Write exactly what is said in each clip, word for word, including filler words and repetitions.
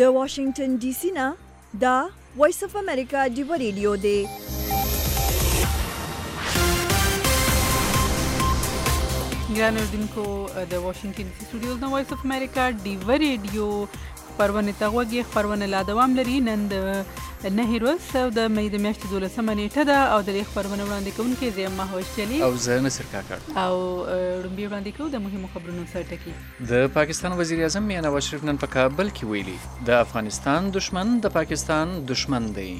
د واشنگټن ډي سي نه دا وایس اف امریکا ډیو ریډیو دی. ګران اوردونکو د واشنگټن ډي سي سټوډیوز نه وایس اف امریکا ډیو ریډیو خبرونه ته وګورئ. خبرونه لا دوام لري. نن د نه هیروز او د مې د میاشتې دولسمه نیټه ده او د دې خبرونه وړاندې کوونکي زه مهوش چلی او زه نصر کاکړ او لومبي وړاندې کوو د مهمو خبرونو سرټکی. د پاکستان وزیر اعظم میاں نواز شریف نن په کابل کې ویلي د افغانستان دشمن د پاکستان دشمن دی.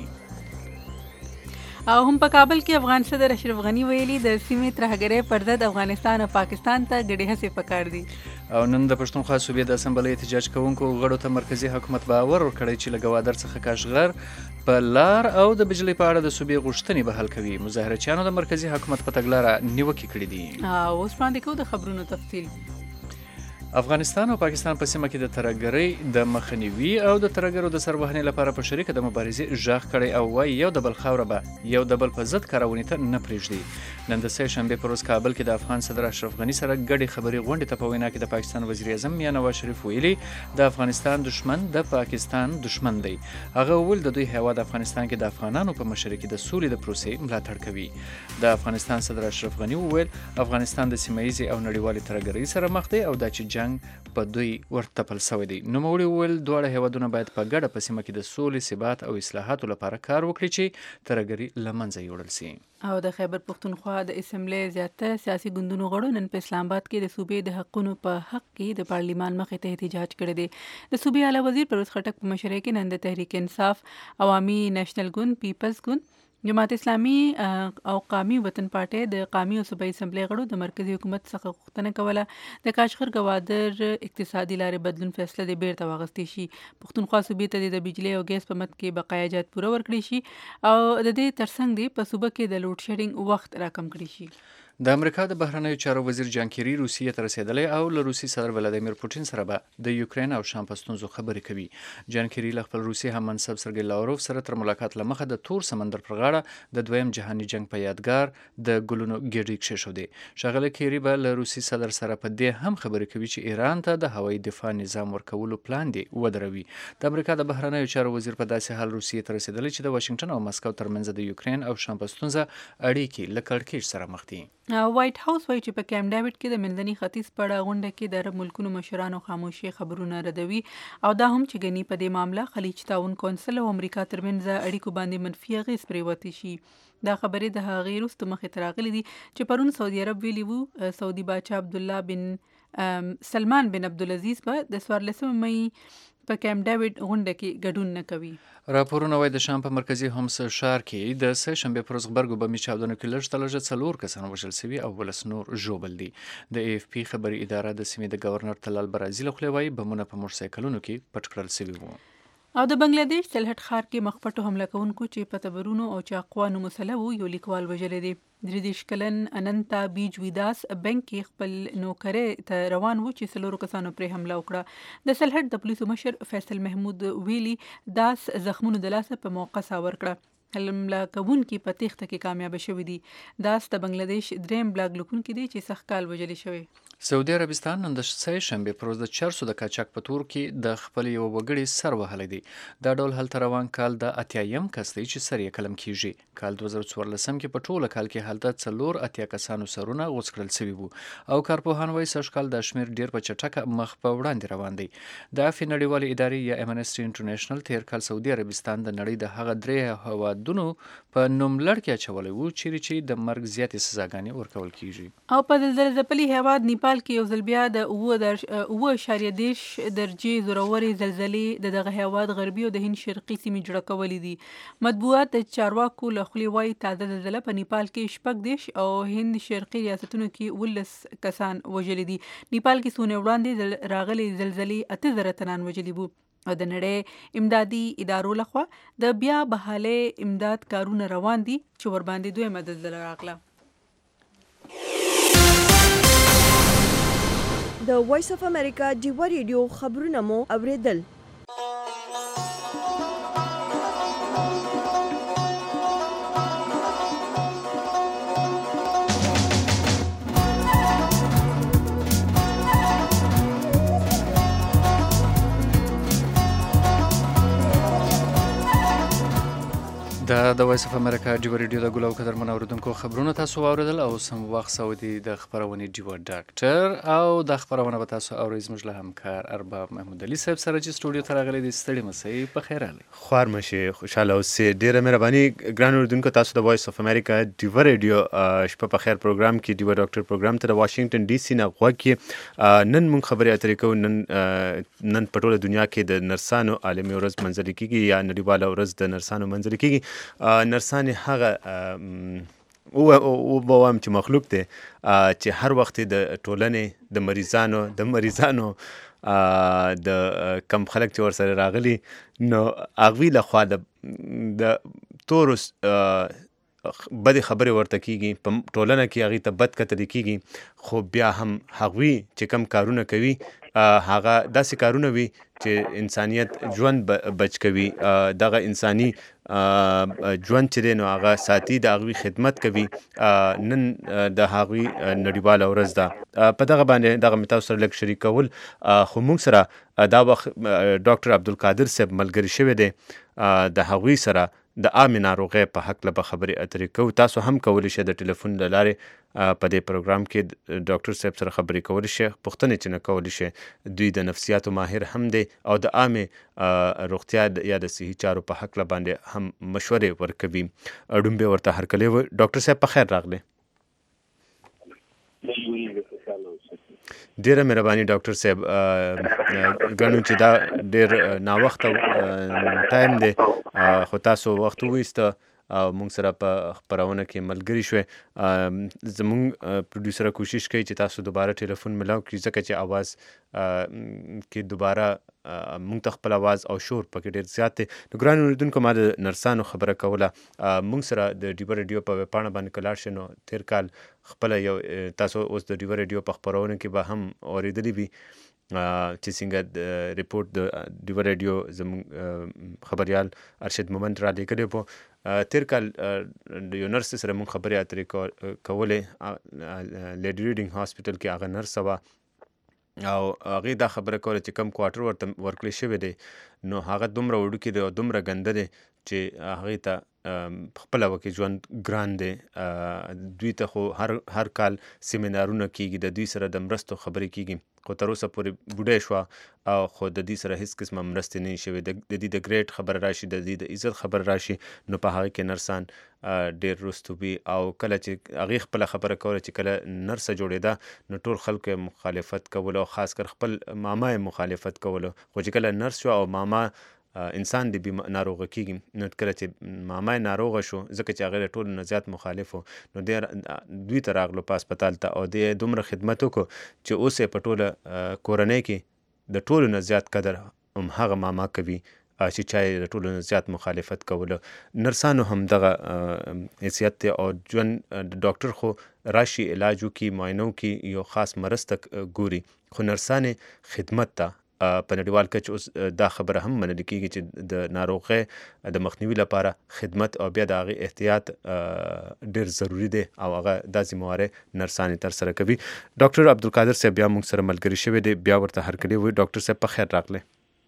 او هم په کابل کې افغان صدر اشرف غنی ویلي د سیمې ترهګرۍ پر ضد افغانستان او پاکستان ته ګډې هڅې پکار دي. او نن د پښتونخوا صوبې د اسمبلۍ احتجاج کوونکو غړو ته مرکزی حکومت باور ورکړی چې له ګوادر څخه کاشغر په لار او د بجلی په اړه د صوبې غوښتنې به حل کوي. مظاهرچیانو د مرکزی حکومت په تګلاره نیوکې کړې دي. او اوس وړاندې کوو د خبرونو تفصیل. افغانستان او پاکستان په سیمه کې د ترهګرۍ د مخنیوي او د ترهګرو د سروهنې لپاره په شریکه د مبارزې غږ کړی او وایي یو د بل خاوره به یو د بل په ضد کارونې ته نه پرېږدي. نن د سه شنبې په ورځ کابل کې د افغان صدر اشرف غني سره ګډې خبرې غونډې ته په وینا کې د پاکستان وزیر اعظم میاں نواز شریف ویلي د افغانستان دشمن د پاکستان دشمن دی. هغه وویل د دوی هیواد افغانستان کې د افغانانو په مشرۍ کې د سولې د پروسې ملاتړ کوي. د افغانستان صدر اشرف غني وویل افغانستان د سیمه ییزې او نړیوالې ترهګرۍ سره مخ دی او دا چې جنگ په دوی ورتپل شوی دی. نوموړي وویل دواړه هیوادونه باید په ګډه په سیمه کې د سولې، ثبات او اصلاحاتو لپاره کار وکړي چې ترهګري له منځه یوړل شي. او د خیبر پښتونخوا د اسمبلی زیاتره سیاسي ګوندونو غړو نن په اسلام آباد کې د صوبې د حقونو په حق کې د پارلیمان مخې ته احتجاج کړی دی. د صوبې اعلی وزیر پرویز خټک په مشرۍ کې نن د تحریک انصاف، عوامي نیشنل ګوند، پیپلز ګوند، جماعت اسلامي او قومي وطن پارټي د قومي او صوبایي اسمبلی غړو د مرکزی حکومت څخه غوښتنه کوله د کاشغر ګوادر اقتصادي لارې بدلون فیصله د بیرته واغستې شي. پښتونخوا صوبې ته د بجلی او ګیس په مد کې بقایا جات پوره ورکړي شي او د دې ترڅنګ دی په صوبه کې د لوډ شیډینګ وخت راکم کړي شي. د امریکا د بهرنیو چارو وزیر جان کیری روسیې ته رسیدلی او له روسي صدر ولادیمیر پوټین سره به د یوکرین او شام په ستونزو خبرې کوي. جان کیری له خپل روسي هم منصب سرګی لاوروف سره تر ملاقات له مخه د تور سمندر پر غاړه د دویم جهاني جنگ په یادګار د ګلونو ګېډۍ کښېښودې. ښاغلی کیری به له روسي صدر سره په دې هم خبرې کوي چې ایران ته د هوایي دفاع نظام ورکولو پلان دی ودروي. د امریکا د بهرنیو چارو وزیر په داسې حال روسیې ته رسیدلی چې د واشنګټن او مسکو ترمنځ د یوکرین او شام په ستونزه اړیکې له کړکېچ سره مخ دي. وایټ هاوس وایي چې په کیمپ ډیوډ کې د منځني ختیځ په اړه غونډه کې د عرب ملکونو مشرانو خاموشي خبرونه ردوي او دا هم چې ګني په دې معامله خلیج تعاون کونسل او امریکا ترمنځ اړیکو باندې منفي اغېز پرېوتی شي. دا خبرې د هغې وروسته مخې ته راغلي دي چې پرون سعودي عرب ویلي وو سعودي باچا عبدالله بن سلمان بن عبدالعزیز به د څوارلسمه مۍ په کیمپ ډیوډ غونډه کې ګډون نه کوي. راپورونه وایي د شام په مرکزي هومس ښار کې د سه شنبې پر ورځ غبرګو بمي چاودنو کې لږ تر لږه څلور کسان وژل شوي او ولس نور ژوبل دي. د ای اف پی خبري اداره د سیمې د ګورنر تلال برازیل خو وایي بمونه په موټرسایکلونو کې پټ کړل شوي وو. او د بنگلاديش سلهټ ښار کې مخپټو حمله کوونکو چې په تبرونو او چاقوانو مسله وو یو لیکوال وژلی دی. درې دېرش کلن اننتا بیج ویداس بنک کې خپل نوکرې ته روان و چې څلورو کسانو پرې حمله وکړه. د سلهټ د پولیسو مشر فیصل محمود ویلي داس زخمونو د لاسه په موقع ساور کړه. حمله کوونکي په تېښته کې کامیابه شوي دي. داس د بنگلاديش دریم بلاک لوکونکي دی چې سخت کال وژلی شوی. سعودي عربستان نن د سه شنبې پر ورځ د چرسو د قاچاق په تور کې د خپل یو وګړي سر وهلی دی. دا ډول هلته روان کال د اتیایم کس دی چې سر یې قلم کیږي. کال دوه زره څوارلسم کې په ټوله کال کې هلته څلور اتیا کسانو سرونه غوڅ کړل شوي وو او کارپوهان وایي سږ کال دا شمېر ډېر په چټکه مخ په وړاندې روان دی. د عفوې نړیوالې ادارې یا امنسټي انټرنیشنل تېر کال سعودي عربستان د نړۍ د هغه درې هېوادونو په نوملړ کې اچولی وو چیرې چې د مرګ زیاتې سزاګانې ورکول کیږي. او په زلزلې ځپلي هېواد نیپال کې یو ځل بیا د اوه اعشاریه دېرش درجې زورورې زلزلې د دغه هېواد غربي او د هند شرقي سیمې جوړه کولې دي. مطبوعات د چارواکو له خولې وایي تازه زلزله په نیپال کې شپږ دېرش او هند شرقي ریاستونو کې اوولس کسان وژلي دي. نیپال کې څو ورځې وړاندې راغلې زلزلې اته زره تنان وژلي وو او د نړۍ امدادي ادارو لخوا د بیا بحالۍ امداد کارونه روان دي چې ورباندې دویمه زلزله راغله. د وایس اف امریکا ډیو ریډیو خبرونه مو اوریدل. د وایس اف امریکا ډیو ریډیو د ګلو قدر من اوریدونکو خبرونه تاسو واوریدل او سم وخت سعودي د خبرونه ډیو ډاکټر او د خبرونه به تاسو اورئ زموږ له همکار ارباب محمود علي صاحب سره چې سټوډیو ته راغلي دي. ستړي مسئ په خیر علي خوار مشه خوشاله اوسئ. ډیره مهرباني ګران اوریدونکو، تاسو د وایس اف امریکا ډیو ریډیو شپه په خیر پروګرام کې ډیو ډاکټر پروګرام ته د واشنگټن ډي سي نه غوږ کې نن مونږ خبرې اترې کوو. نن نن په ټوله دنیا کې د نرسانو عالمي ورځ منځلې کیږي یا نړیواله ورځ د نرسانو منځلې کیږي. نرسانې هغه او او به وایم چې مخلوق دی چې هر وخت د ټولنې د مریضانو د مریضانو د کم خلک چې ورسره راغلي نو هغوی لخوا د د تورو بدې خبرې ورته کیږي، په ټولنه کې هغوی ته بد کتل کیږي، خو بیا هم هغوی چې کم کارونه کوي هغه داسې کارونه وي چې انسانیت ژوند بچ کوي. دغه انساني ژوند چې دی نو هغه ساتي، د هغوی خدمت کوي. نن د هغوی نړیواله ورځ ده. په دغه باندې دغه مې تاسو سره لږ شریک کول، خو موږ سره دا وخت ډاکټر عبدالقادر صاحب ملګری شوی دی. د هغوی سره د عامې ناروغۍ په هکله به خبرې اترې کوو. تاسو هم کولی شئ د ټلیفون له لارې په دې پروګرام کې ډاکټر صاحب سره خبرې کولی شئ، پوښتنې چې نه کولی شئ. دوی د نفسیاتو ماهر هم دی او د عامې روغتیا یا د صحي چارو په هکله باندې هم مشورې ورکوي. ډومبې ورته هرکلی و. ډاکټر صاحب په خیر راغلی. ډیره مهرباني ډاکټر صاحب. ګڼو چې دا ډیر ناوخته ټایم دی، خو تاسو وخت وویسته او موږ سره په خپرونه کې ملګري شوې. زموږ پروډیوسر کوشش کوي چې تاسو دوباره ټلیفون ملاو کړي، ځکه چې اواز کې دوباره موږ ته خپل اواز او شور پکې ډېر زیات دی. نو ګران اوریدونکو، ما د نرسانو خبره کوله. موږ سره د ډیو ریډیو په ویبپاڼه باندې که لاړ شئ نو تېر کال خپله یو تاسو اوس د ډیو ریډیو په خپرونه کې به هم اورېدلی وي چې څنګه د ریپورټ د ډیو ریډیو زموږ خبریال ارشد مومند را لیږلی و. تېر کال د یو نرس سره موږ خبرې اترې کولې. لیډي ریډینګ هاسپټل کې هغه نرسه وه او هغې دا خبره کوله چې کم کوارټر ورته ورکړی شوی دی نو هغه دومره وړوکی دی او دومره ګنده دی چې هغې ته خپله وکې ژوند ګران دی. دوی ته خو هر هر کال سیمینارونه کیږي، د دوی سره د مرستو خبرې کیږي، خو تر اوسه پورې بوډۍ شوه او خو د دې سره هیڅ قسمه مرستې نه وي شوې. د دې د ګریډ خبره راشي، د دې د عزت خبره راشي، نو په هغه کې نرسان ډېر رستو وي. او کله چې هغې خپله خبره کوله چې کله نرسه جوړېده نو ټول خلکو یې مخالفت کولو او خاص کر خپل ماما یې مخالفت کولو. خو چې کله نرس شو او ماما انسان د ناروغه کیږي نو کله چې ماما یې ناروغه شو، ځکه چې هغې له ټولو نه زیات مخالف و، نو دی دوی ته راغلو په هسپتال ته او دی دومره خدمت وکړو چې اوس یې په ټوله کورنۍ کې د ټولو نه زیات قدر هم هغه ماما کوي چې چا یې د ټولو نه زیات مخالفت کولو. نرسانو هم دغه حیثیت دی او ژوند ډاکټر خو راشي علاج وکړي، معاینه وکړي، یو خاص مرسته ګوري، خو نرسانې خدمت ته په نړیوال کچ اوس دا خبره هم منل کېږي چې د ناروغۍ د مخنیوي لپاره خدمت او بیا د هغې احتیاط ډېر ضروري دی او هغه دا ذمهواری نرسانې ترسره کوي. ډاکټر عبدالقادر صاحب بیا موږ سره ملګري شوی دی، بیا ورته هرکلی وایو. ډاکټر صاحب په خیر راغلی.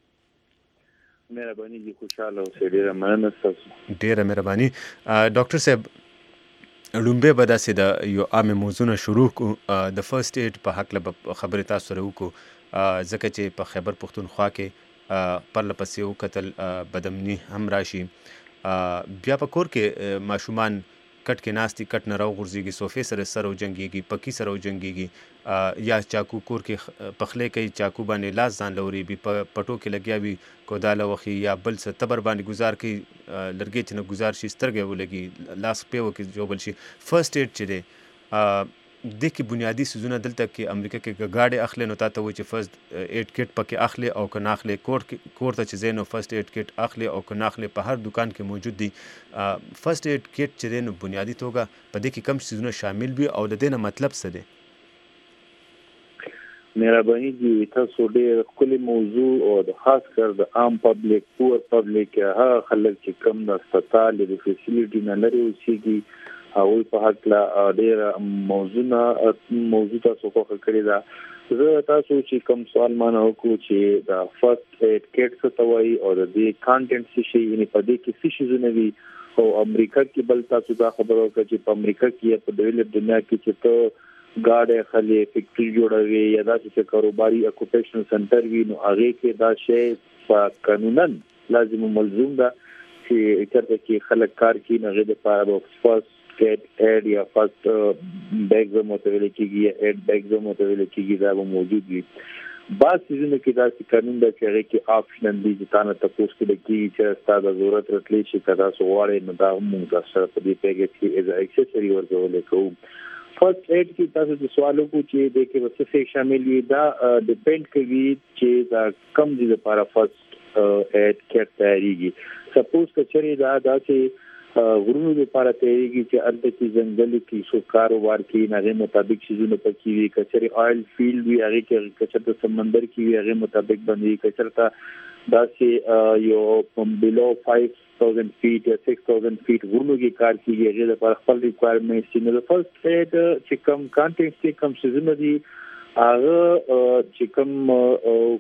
مهرباني دي، خوشحاله اوسئ. ډېره مننه ستاسو. ډېره مهرباني. ډاکټر صاحب لومبې به داسې د یو عامې موضوع نه شروع کړو، د فرست ایډ په هکله به خبرې تاسو سره وکړو، ځکه چې په خیبر پښتونخوا کې پرله پسې وکتل بدامني هم راشي. بیا په کور کې ماشومان کټ کې ناست دي، کټ نه راوغورځېږي، صوفې سره سر وجنګېږي، پکي سره وجنګېږي، یا چاکو کور کې پخلی کوي، چاکو باندې لاس ځان لورېږي، په پټو کې لګیا وي، کوداله وخي یا بل څه تبر باندې ګزار کوي، لرګی چې نه ګزار شي سترګې ولګي، لاس پې وکړي جوبل شي. فرست ایډ چې دی دې کې بنیادي څیزونه دلته کې امریکا کې که ګاډې اخلي نو تا ته وایي چې فرست ایډ کټ پکې اخلي او که نه اخلي، کور کور ته چې ځئ نو فرست ایډ کټ اخلي او که نه اخلي، په هر دکان کې موجود دي. فرست ایډ کټ چې دی نو بنیادي توګه په دې کې کم څیزونه شامل وي او د دې نه مطلب څه دی؟ مهرباني دي، تاسو ډېر ښکلې موضوع او د خاص کر د عام پبلک، پور پبلک، هغه خلک چې کم د هسپتال د فیسیلیټي نه لرې اوسېږي هغوی په هکله ډېره موضوع موضوع تاسو خوښه کړې ده. زه تاسو چې کوم سوال ما نه وکړو چې د فرست ایډ کټ څه ته وایي او د دې کانټینټ څه شي، یعنې په دې کې څه شیزونه وي او امریکا کې بل تاسو دا خبرو کوي چې په امریکا کې په ډیولپ دنیا کې چې ته ګاډي خلې فیکټری جوړوي یا دا چې کاروباري اکوپیشنل سنټر وي نو هغه کې دا شی په قانونن لازم ملزوم ده چې چېرته کې خلک کار کوي نه غوډه لپاره فرست کټ اډ یا فرست بیگ متویل کېږي یا اډ بیگ متویل کېږي دا به موجود وي. بعض سیزونه کې دا چې قانون دا چې هغه کې آپشنل دي چې تاسو ته پوسټ کېږي چې تاسو ضرورت راتلی شي کدا سو غواړئ نو دا موږ سره په دې پیکیج کې از اکسسوري ورکول کوو. فرست ایډ کې تاسو د سوالو کو چې د کې وسه شامل وي دا ډیپند کوي چې دا کم دي لپاره فرست ایډ کټ تیاریږي. سپوز کچري دا دا چې غرونو لپاره تیاریږي چې البته چې ځنګل کې شو کاروبار کې نه مطابق شیزونه پکې وي کچري آیل فیلډ وي هغه کې کچرته سمندر کې وي هغه مطابق باندې کچرته دا چې یو پم بلو پنځه هزار فیټ یا شپږ هزار فیټ غرونو کې کار کوي هغه لپاره خپل ریکوایرمنټس چې نو فرست ایډ چې کوم کانټیکس کې کوم شیزونه دي هغه چې کوم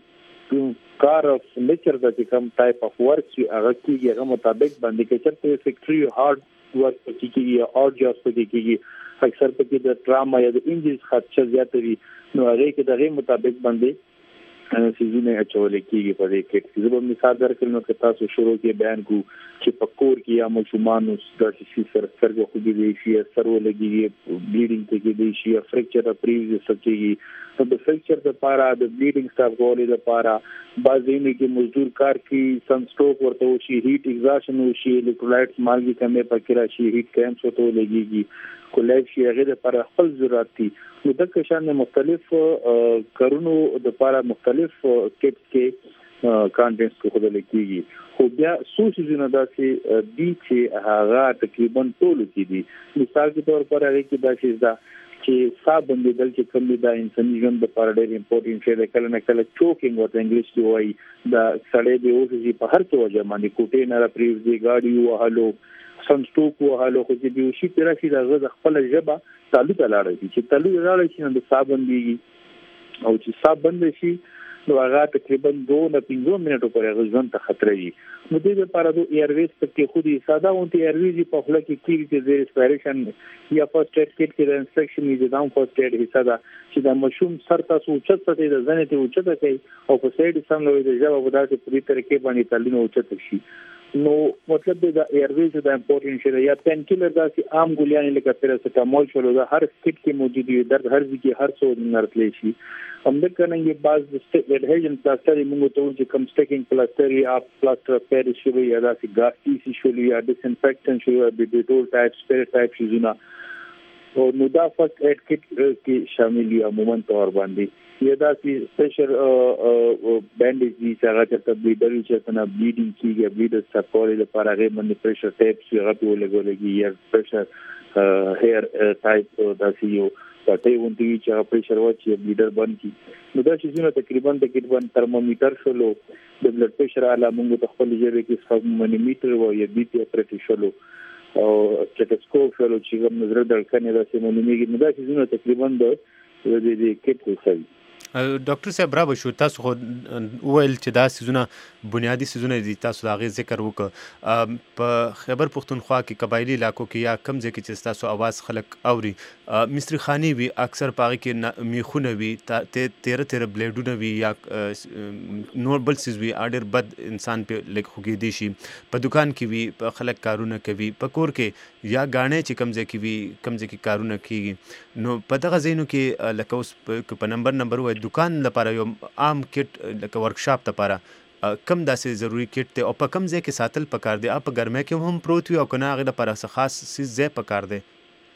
کار اف نیچر د کوم ټایپ اف ورک چې هغه کېږي هغه مطابق باندې کې چې فیکټری هارد ورک کېږي یا اور جاس کېږي اکثر پکې د ټراما یا د انجنز خدشه زیاته وي نو هغه کې دغه مطابق باندې سیزونه اچول کېږي په دې کې. زه به مثال درکړم چې تاسو شروع کې بیان کو چې په کور کې یا مشومان د شي سر سرګو خو دي شي سرو لګي بلیډینګ کې دي شي فریکچر پریویس سچېږي نو د فریکچر لپاره د بلیډینګ سټاف غوړي لپاره بعضینه کې مزدور کار کې سن سټروک ورته وشي هیټ ایگزاشن وشي الکترولایټس مالګي کمې پکې راشي هیټ کیمپس ورته لګيږي کولای شي هغه لپاره خپل ضرورت دي نو د کشان مختلف کارونو د لپاره مختلف کټس کې کانټینټس کو خدای لګيږي خو بیا سوسیزونه داسې دي چې هغه تقریبا ټول کې دي. مثال په تور پر هغه کې دا شي دا چې صاحب بندیدل چې کوم دا انساني ژوند د لپاره ډېر امپورټنت شی دی. کله نه کله چوکینګ ورته انګلیش کې وایي دا سړی دی اوسې په هر څه وجه باندې کوټې نه را پریوزي ګاډي وهلو سنټوک وهلو خو چې دی شي تر شي د خپل ژبه تعلق لاړ شي چې تعلق لاړ شي نو د صاحب بنديږي او چې صاحب بند شي نو هغه تقریبا دوه نه پنځه منټو پورې ځان ته خطر وي. نو د دې لپاره د ایرویز په خودي ساده اونته ایرویز په خپل کې کیږي چې د ریسپیریشن یا فرست ایډ کټ کې د انسټرکشن یې د فرست ایډ حصہ ده چې د مشوم سر تاسو اوچت ته د ځنې ته اوچت کوي او په سایډ سم نوې د جواب ودارته په دې طریقې باندې تعلیم اوچت شي. نو مطلب د ایرویز د امپورټنت شی یا پین کیلر دا چې عام ګولیان لکه پیراسټامول شلو دا هر سټیټ کې موجود دي درد هر ځای هر څو نرتلی شي. هم د کننګي باز د اډهیژن پلاستر موږ ته چې کوم سټیکینګ پلاستر یا پلاستر پیری شوی یا دا چې ګاسي شوی یا ډیسانفیکټنټ شوی یا ډیټول ټایپ سپیر ټایپ شیزونه او نو دا فرست ایډ کټ کې شامل دي عموما تور باندې یا دا چې سپیشل بانډیج دي چې هغه ته بلیډر چې څنګه بلیډینګ کیږي بلیډر سپورټ لپاره هغه باندې پریشر ټیپس هغه په لګولګي یا پریشر هیر ټایپ دا چې یو پټي ونتي چې هغه پریشر واچي بلیډر باندې نو دا چې نو تقریبا تقریبا ترمومیټر شلو د بلډ پریشر اعلی موږ ته خپل ژبه کې څو مانیمیټر او یا بي پی اپریټ شلو او سټیټوسکوپ شلو چې کوم نظر درکنه دا چې مونږ نو دا چې نو تقریبا د دې کټ وسوي. ډاکټر صاحب را بشو تاسو خو ویل چې دا سيزونه بنیادی سيزونه دي تاسو دا غي ذکر وکړه په خیبر پختونخوا کې قبایلی علاقو کې یا کم ځای کې چې تاسو आवाज خلک اوري مستری خاني وي اکثر پاره کې میخونه وي تیر تیر بلیډونه وي یا نور بل سيز وي اډر بد انسان په لګ خوګي دي شي په دکان کې وي په خلک کارونه کوي په کور کې یا غاڼه چې کم ځای کې وي کم ځای کې کارونه کوي نو په دغه ځینو کې لکه اوس په نمبر نمبر وای دکان لپاره یو عام کټ لکه ورکشاپ لپاره کم داسې ضروری کټ ته او په کم ځای کې ساتل پکار دی اپ ګرمه کې هم پروت وي او کنه هغه لپاره څه خاص سیز ځای پکار دی.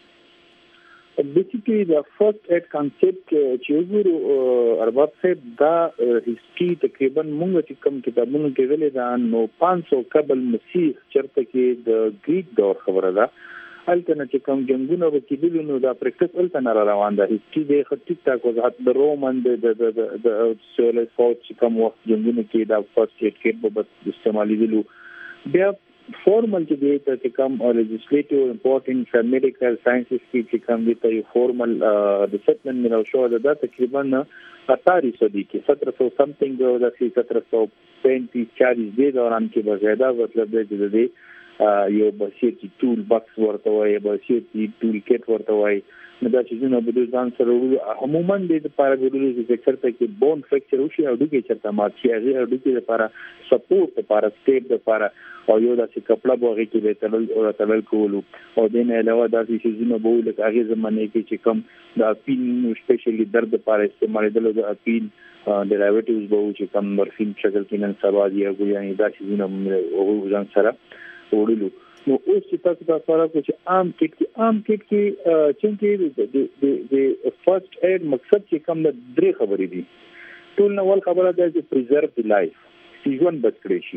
بیسیکلی دا فرست ایډ کانسپټ چې وګورو ارباب صاحب دا هیستوري تقریبا موږ چې کوم کتابونو کې ویلي دا نو پانڅ سو قبل مسیح چرته کې د گریک دور خبره ده الته چې کوم جنگونه وکیدل نو دا پریکټس الته نه روان ده هیڅ د خطي تا وضاحت د رومن د د د سولې فوت چې کوم وخت جنگونه کې دا فرست ایډ کټ په استعمالي دي بیا فورمل چې دی ته کوم لیجسلیټیو امپورټنت میډیکل ساينسز کې چې کوم دی ته فورمل ډیسپلین ملو شو دا تقریبا اتاری صدی کې सत्रह सौ سمثینګ د سي सत्रह सौ पैंतीस चालीस د دوران کې بغیدا مطلب دی چې یو بسیط ټول باکس ورته وایي بسیط ټول کټ ورته وایي نو دا چې زونه به ځان سره وړو عموما د لپاره غوډلو چې چرته کې بون فریکچر وشي او د کې چرته مات شي هغه د کې لپاره سپورټ لپاره سټیپ لپاره او یو داسې کپړه بوغي کې به تلل او تلل کولو او د نه علاوه داسې چې زونه به ولک هغه زمانه کې چې کم د اپین سپیشلی درد لپاره استعمالېدل د اپین ډیرایویټیوز به چې کم مورفین شکل کې نن سبا دی او یعنی دا چې زونه او ځان سره وړلو نو اوس چې تاسو دا فرق چې عام کټ کې عام کټ کې چې د د فرست ایډ مقصد چې کوم د درې خبرې دي ټول نو ول خبره ده چې پریزرو دی لایف چې ژوند بچ کړی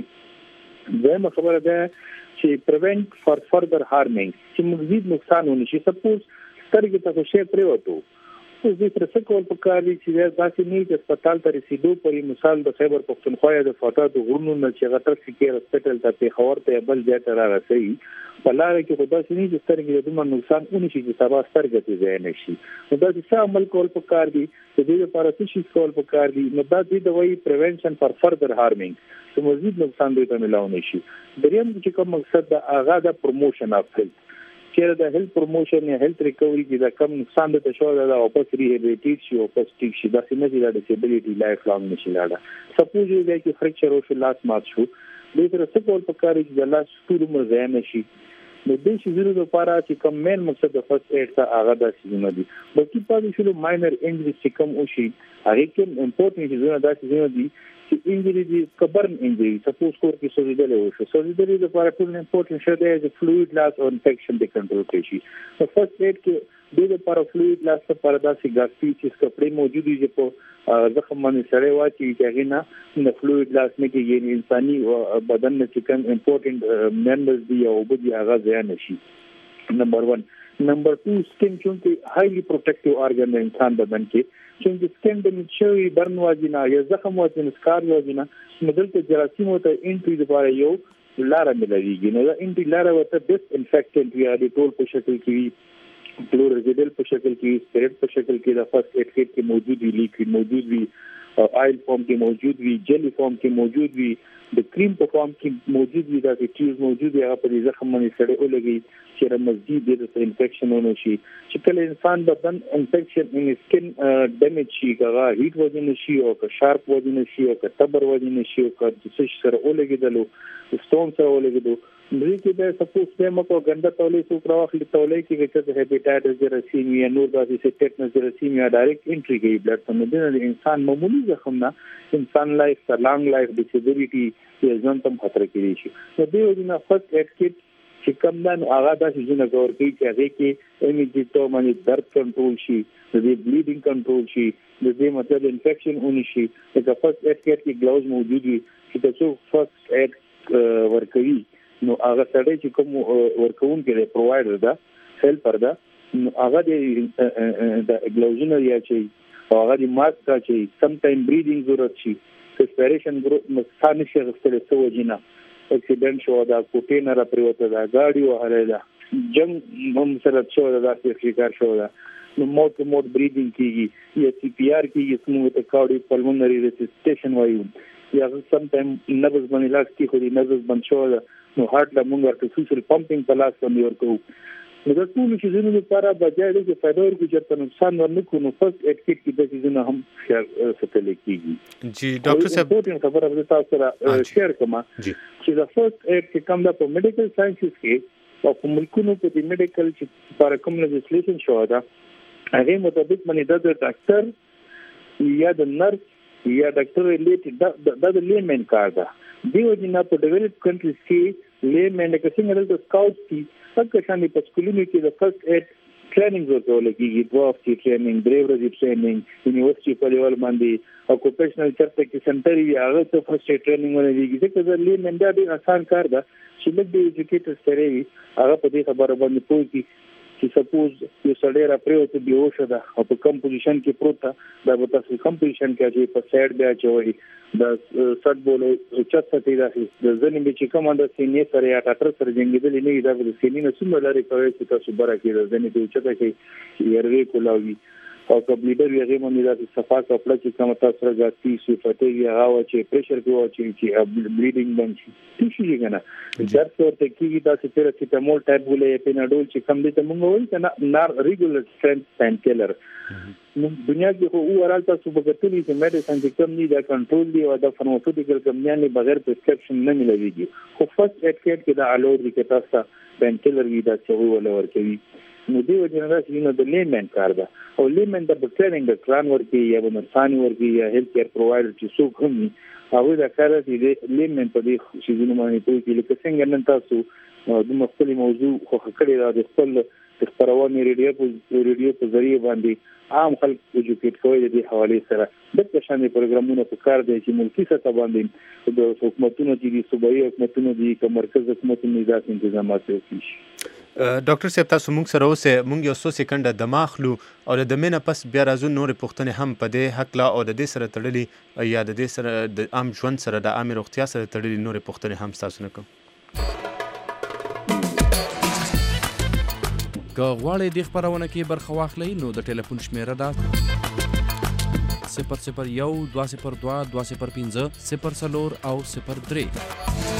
شي دغه خبره ده چې پریونټ فار فردر هارمینګ چې مزید نقصان ونه شي سپوز سترګې ته شي پریوتو اوس د ترڅ کول په کار دي چې داسې نه چې هسپتال ته رسیدو پرې مثال د خیبر پختونخوا د فاټا د غرونو نه چې غټر فکر هسپتال ته په خبر ته بل ځای ته راغسي په لار کې خدا سي نه چې سترګې د دومره نقصان ونی شي چې سبا سترګې ته ځای نه شي نو دا چې عمل کول په کار دي چې د لپاره څه شي کول په کار دي نو دا د وایي پریونشن فار فردر هارمینګ چې مزید نقصان دوی ته ملاو نه شي دریم چې کوم مقصد د اغا د پروموشن اف هیلث چې د هیلث پروموشن یا هیلث ریکوري کې دا کم نقصان د تشو د واپس ریهابیلیټیټ شي او پس ټیک شي دا څنګه چې د ډیسابیلیټي لایف لانګ نشي لاړه سپوز یو دی چې فریکچر او لاس مات شو د تر څه کول په کار کې د لاس ټول عمر ځای نشي نو د شي زیرو لپاره چې کوم مین مقصد د فرست ایډ ته هغه د سیمه دي بلکې پاتې شلو ماینر انجری چې کوم او شي هغه کې امپورټنت چې زونه د سیمه دي چې انجری دي کبرن انجری سپوز کور کې سوزیدل او شو سوزیدل لپاره ټول امپورټنت شه دی چې فلوید لاس او انفیکشن د کنټرول کړي شي نو فرست ایډ کې د لپاره فلوید لاس لپاره داسې ګاسپی چې کپړې موجود دي په زخم باندې سره واچي چې هغه نه د فلوید لاس نه کې یعنی انساني بدن نه چې کوم امپورټنت ممبرز دي او بده هغه ځای نشي نمبر ون نمبر ټو سکن چې هایلی پروټیکټیو ارګان د انسان بدن کې چې سکن د مچوي برن واجینا یا زخم واجینا سکار واجینا مدلته جراثیم ته انټری لپاره یو لار ملويږي نو دا انټری لار ورته ډیس انفیکټنټ یا د ټول په شکل کې کلورزیدل په شکل کې سپیرټ په شکل کې د فرست ایډ کټ کې موجود وي لیکوډ موجود وي آئل فارم کې موجود وي جلی فارم کې موجود وي د کریم په فارم کې موجود وي دا چې چیز موجود وي هغه په زخم باندې سره ولګي چې مزید د انفیکشن ونه شي چې کله انسان بدن انفیکشن ان سکن ډیمیج شي هغه هیټ وجه نشي او که شارپ وجه نشي او که تبر وجه نشي او که د څه سره ولګیدلو سټون سره ولګیدلو دوی کې د سپوز په مکو ګنده تولې سو پرواخلي تولې کې چې د هپاتایټس جراثیم نور داسې ټیټنس جراثیم یا ډایرکټ انټری کوي بلډ ته د انسان معمولی زخم نه انسان لایف سره لانګ لایف ډیسابیلیټي یا ځان تم خطر کې شي نو دوی د فرست ایډ کټ چې کوم دن هغه داسې ځنه کور کوي چې هغه کې امیډیټو باندې درد کنټرول شي د بلیډینګ کنټرول شي د دې مطلب انفیکشن ونی شي د فرست ایډ کټ کې ګلاوز موجود وي چې تاسو فرست ایډ ورکوي نو هغه سړی چې کوم ورکوون کې پرووایډر دا هیلپر دا نو هغه د ګلاوزونه یا چې هغه د ماسک چې سم ټایم بریدینګ ضرورت شي ریسپیریشن مثال نشي غوښتل څه وجینا اکسیډنټ شو دا کوټینر پریوته دا گاډي وهله دا جنگ هم سره شو دا چې شکار شو دا نو موت موت بریدینګ کیږي یا سی پی آر کیږي سمو ته کارډیو پلمونری ریسسټیشن وایو یا سم ټایم نبض باندې لاس کې خو دې نبض بند شو نو هارت لا مونږ ورته سوشل پمپینګ په لاس باندې ورکو نو دا ټول چې زینو لپاره بجای دې چې فایده ورکړي چې نقصان ورنکو نو فرست ایډ کټ کې د زینو هم شیر ستل کیږي جی ډاکټر صاحب امپورټنت خبره به تاسو سره شیر کوم چې دا فرست ایډ کې کوم د په میډیکل ساينسز کې او په ملکونو په دې میډیکل چې لپاره کوم لیجسلیشن شو دا هغه مطابق باندې د ډاکټر یا د نرس یا ډاکټر ریلیټډ دا د لیمن کار ده دیو جنا په ډیولپ کنټریز کې لیمن د څنګه د سکاوټ کی څنګه شامل په سکولونو کې د فرست ایډ ټریننګ ورکول کېږي دوه هفتې ټریننګ درې ورځې ټریننګ یونیورسيټي په لیول باندې اوکوپیشنل چرته کې سنټر یې هغه ته فرست ایډ ټریننګ ولري ځکه چې لیمن دا ډېر آسان کار ده چې لږ د ایجوکیټر سره وي هغه په دې خبره باندې پوه کی چې سپوز یو سړی را پریوته دی اوشه ده او په کم پوزیشن کې پروت ده دا به تاسو کم پوزیشن کې چې په سایډ بیا چوي د سټ بولو چت ستې ده د ځنې به چې کوم د سینې سره یا ټاټر سره جنګیدل نه دا د سینې نه څومره لري کوي چې تاسو برا کې د ځنې په چت کې يروي کولاوي او کبلیډر یې غو مې د صفا کپړه چې کوم تاسو راځي صفته یې هغه چې پریشر کوي چې چې بلیډینګ باندې څه شي کنه درد ورته کیږي دا چې پیراسیټامول ټایپ ولې پیناډول چې کم دي ته موږ وایو کنه نار ریګولر سټرنث پین کیلر دنیا کې خو اورال تاسو په کتلې چې میډیسن چې کم دي دا کنټرول دی او د فارماسوټیکل کمپنیانو بغیر پرسکرپشن نه ملويږي خو فرست ایډ کیټ کې دا الو دي چې تاسو پین کیلر وی دا چې ولا ورکوي نو دی وجه نه راځي نو د لیمن کار ده او لیمن د ټریننګ د کلان ورکی یا د نرساني ورکی یا هیلث کیر پرووایډر چې څوک هم هغه دا کار دی د لیمن په دې شي زونه باندې کوي چې لکه څنګه نن تاسو د مختلف موضوع خو کړی را د خپل خبرونه ریډیو په ریډیو په ذریعہ باندې عام خلک ایجوکیټ کوي د دې حواله سره د شانې پروګرامونه په کار دی چې ملکی سطح باندې د حکومتونو دي صوبایي حکومتونو دي که مرکز حکومتونو ذات تنظیمات وکړي. ډاکټر صاحب تاسو موږ سره اوسه موږ یو څو سکند د ماخلو او د دمنه پس بیا راځو نور پوښتنه هم په دې حق لا او د دې سره تړلي یا د دې سره د عام ژوند سره د عام روغتیا سره تړلي نور پوښتنه هم تاسو نه کوم. که غواړئ د خبرونه کې برخه واخلئ نو د ټلیفون شمیره ده صفر صفر یو دوه صفر دوه دوه صفر پنځه صفر څلور او صفر درې.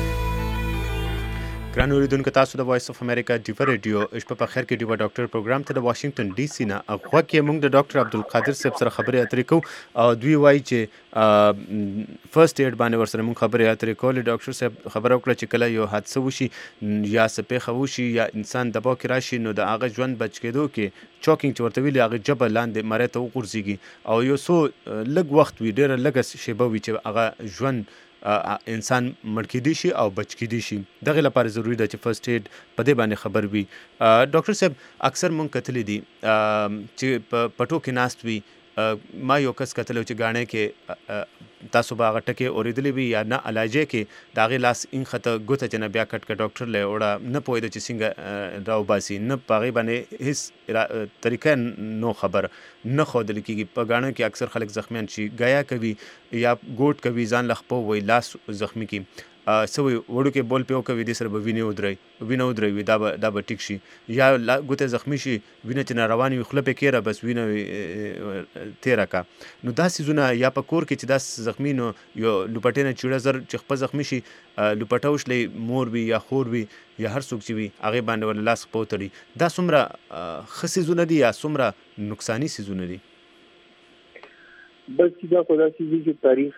ګران اوریدونکو تاسو د وایس اف امریکا ډیو ریډیو شپه په خیر کې ډیو ډاکټر پروګرام ته د واشنگټن ډي سي نه اغه کې موږ د ډاکټر عبدالقادر صاحب سره خبرې اترې کوو او دوی وایي چې فرست ایډ باندې ورسره موږ خبرې اترې کولې. ډاکټر صاحب خبره وکړه چې کله یو حادثه وشي یا سپېخه وشي یا انسان دباو کې راشي نو د هغه ژوند بچ کېدو کې چوکینګ چې ورته ویلي هغه جبه لاندې مری ته وغورځېږي او یو څو لږ وخت وي ډېره لږه شیبه وي چې هغه ژوند انسان مړ کېدی شي او بچ کېدی شي. دغه لپاره ضروری ده چې فرست ایډ په دې باندې خبر وي. ډاکټر صاحب اکثر مونږ کتلی دي چې په پټو کې ناست وي ما یو کس کتلو چې غاڼه کې تاسو باغ ټکه اوریدلې وي یا نه علاجه کې دا غي لاس ان خطه ګوته چې نه بیا کټ کټ ډاکټر له وړه نه پوهید چې څنګه راو باسي نه پاغي باندې هیڅ طریقې نو خبر نه خودل کېږي. په غاڼه کې اکثر خلک زخمیان شي غیا کوي یا ګوټ کوي ځان لخپو وي لاس زخمی کی سوي وړو کې بول پیو کوي د سره به ویني ودري ویني ودري دا به دا به ټیک شي یا ګوته زخمی شي ویني چې رواني وي خله په کېره بس ویني تیرا کا نو دا سيزونه یا په کور کې چې دا زخمی نو یو لپټینه چیړه زر چې خپل زخمی شي لپټاوش لې مور وي یا خور وي یا هر څوک چې وي هغه باندې ول لاس پوتړي دا څومره خسيزونه دي یا څومره نقصانی سيزونه دي. بس دا خدا سي چې تاریخ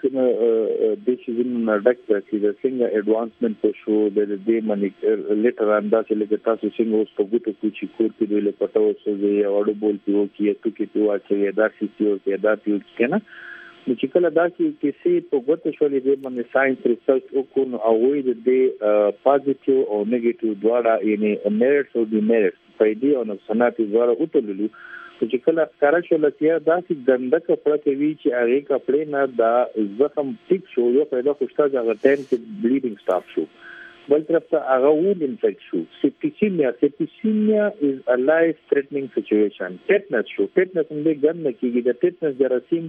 د شیزن نډک چې د څنګه اډوانسمنت په شو د دې منی لیټر اندا چې لکه تاسو څنګه اوس په ګوتو کې چې کور کې د لپټاو سوزي یا وړو بول پیو کې تو کې پیو چې دا سي پیو کې دا پیو کنه نو چې کله دا چې سي په ګوتو شولې د باندې ساينس ریسرچ وکړو او وې د دې پازیټیو او نیگیټیو دواړه یعنی میرټس او ډي میرټس په دې او نقصانات دواړه وټوللو چې کله کار شول چې دا چې ګنده کپڑا کوي چې هغه کپڑے نه دا زخم ټیک شو یو پیدا خوشتا ځای ټایم کې بلیډینګ سٹاپ شو بل طرف ته هغه وول انفیکټ شو. سپټیسیمیا سپټیسیمیا از ا لایف تھریټنینګ سچويشن. ټیټنس شو ټیټنس هم ګن نه کیږي د ټیټنس جراثیم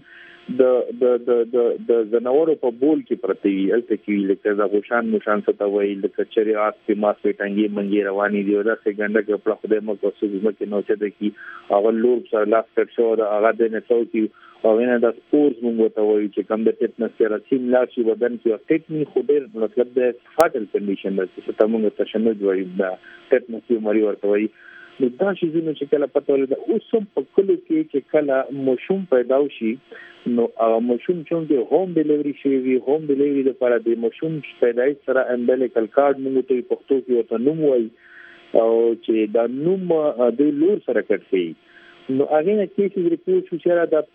د د د د د زناورو په بول کې پرتی وي الته کې لکه دا غوشان مشان څه وایي لکه چری آس په ماس په ټنګي منګي رواني دی دا څنګه ګنده کپڑا خدای مو کوڅه کې نو چې د کی هغه لور سره لاس کټ شو دا هغه د نه څوکي او نه د سپورز موږ ته وایي چې کوم د ټیټنس جراثیم لاشي بدن کې ټیټنی خو ډېر مطلب د فاتل کنډیشن ده چې تاسو ته شنه وایي دا ټیټنس یو مری ورته وایي نو دا شي چې کله پته ولې اوس په کلو کې چې کله مشوم پیدا وشي نو مشوم چې هوم ډیلیوري شي وي هوم ډیلیوري لپاره د مشوم پیدایش سره امبلیکل کارد موږ ته پښتو کې ورته نوم وایي او چې دا نوم د لور سره کټي نو هغه نه کیسې ریپورت شو چې دا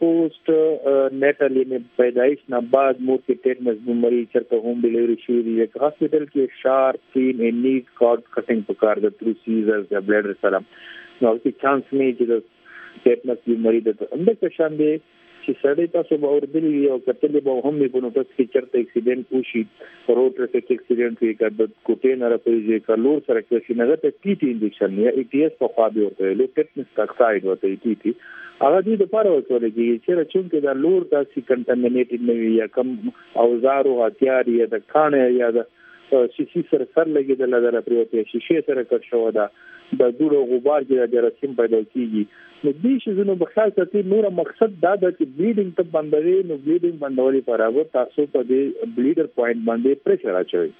پوسټ نیټل یې پیدایش نه بعد مور کې ټیټنس بیماری چرته هوم ډیلیوري شي وي یک هاسپټل کې شارپ پین ان نیډ کارد کټینګ په کار د تھرو سیزرز یا بلیډر سره نو کې چانس نه چې د ټیټنس بیماری د اندر کې شان دي چې سړی تاسو به اوردلی او کتلې به هم په نو تاسو کې چرته اکسیډنټ وشي روډ ټریفک اکسیډنټ وي کړه د کوټې نه راځي کلور سره کې نه غته ټي ټي انجکشن یا ای ټي اس په خوا دی ورته له ټیټنس اکساید ورته ټي ټي هغه دې د پاره ورته کېږي چې چونکه دا لور داسې کنټامینیټډ نه وي یا کم اوزار او هتیار یا د کانه یا د شیشې سره سر لګېدل د پریوتې شیشې سره کټ شو دا د دوړو غبار کې د جراثیم پیدا کیږي. نو دې شیزونو په خاص ته نور مقصد دا د بلیډینګ ته بندوي. نو بلیډینګ بندولې لپاره تاسو په دې بلیډر پوینټ باندې پریشر اچوي.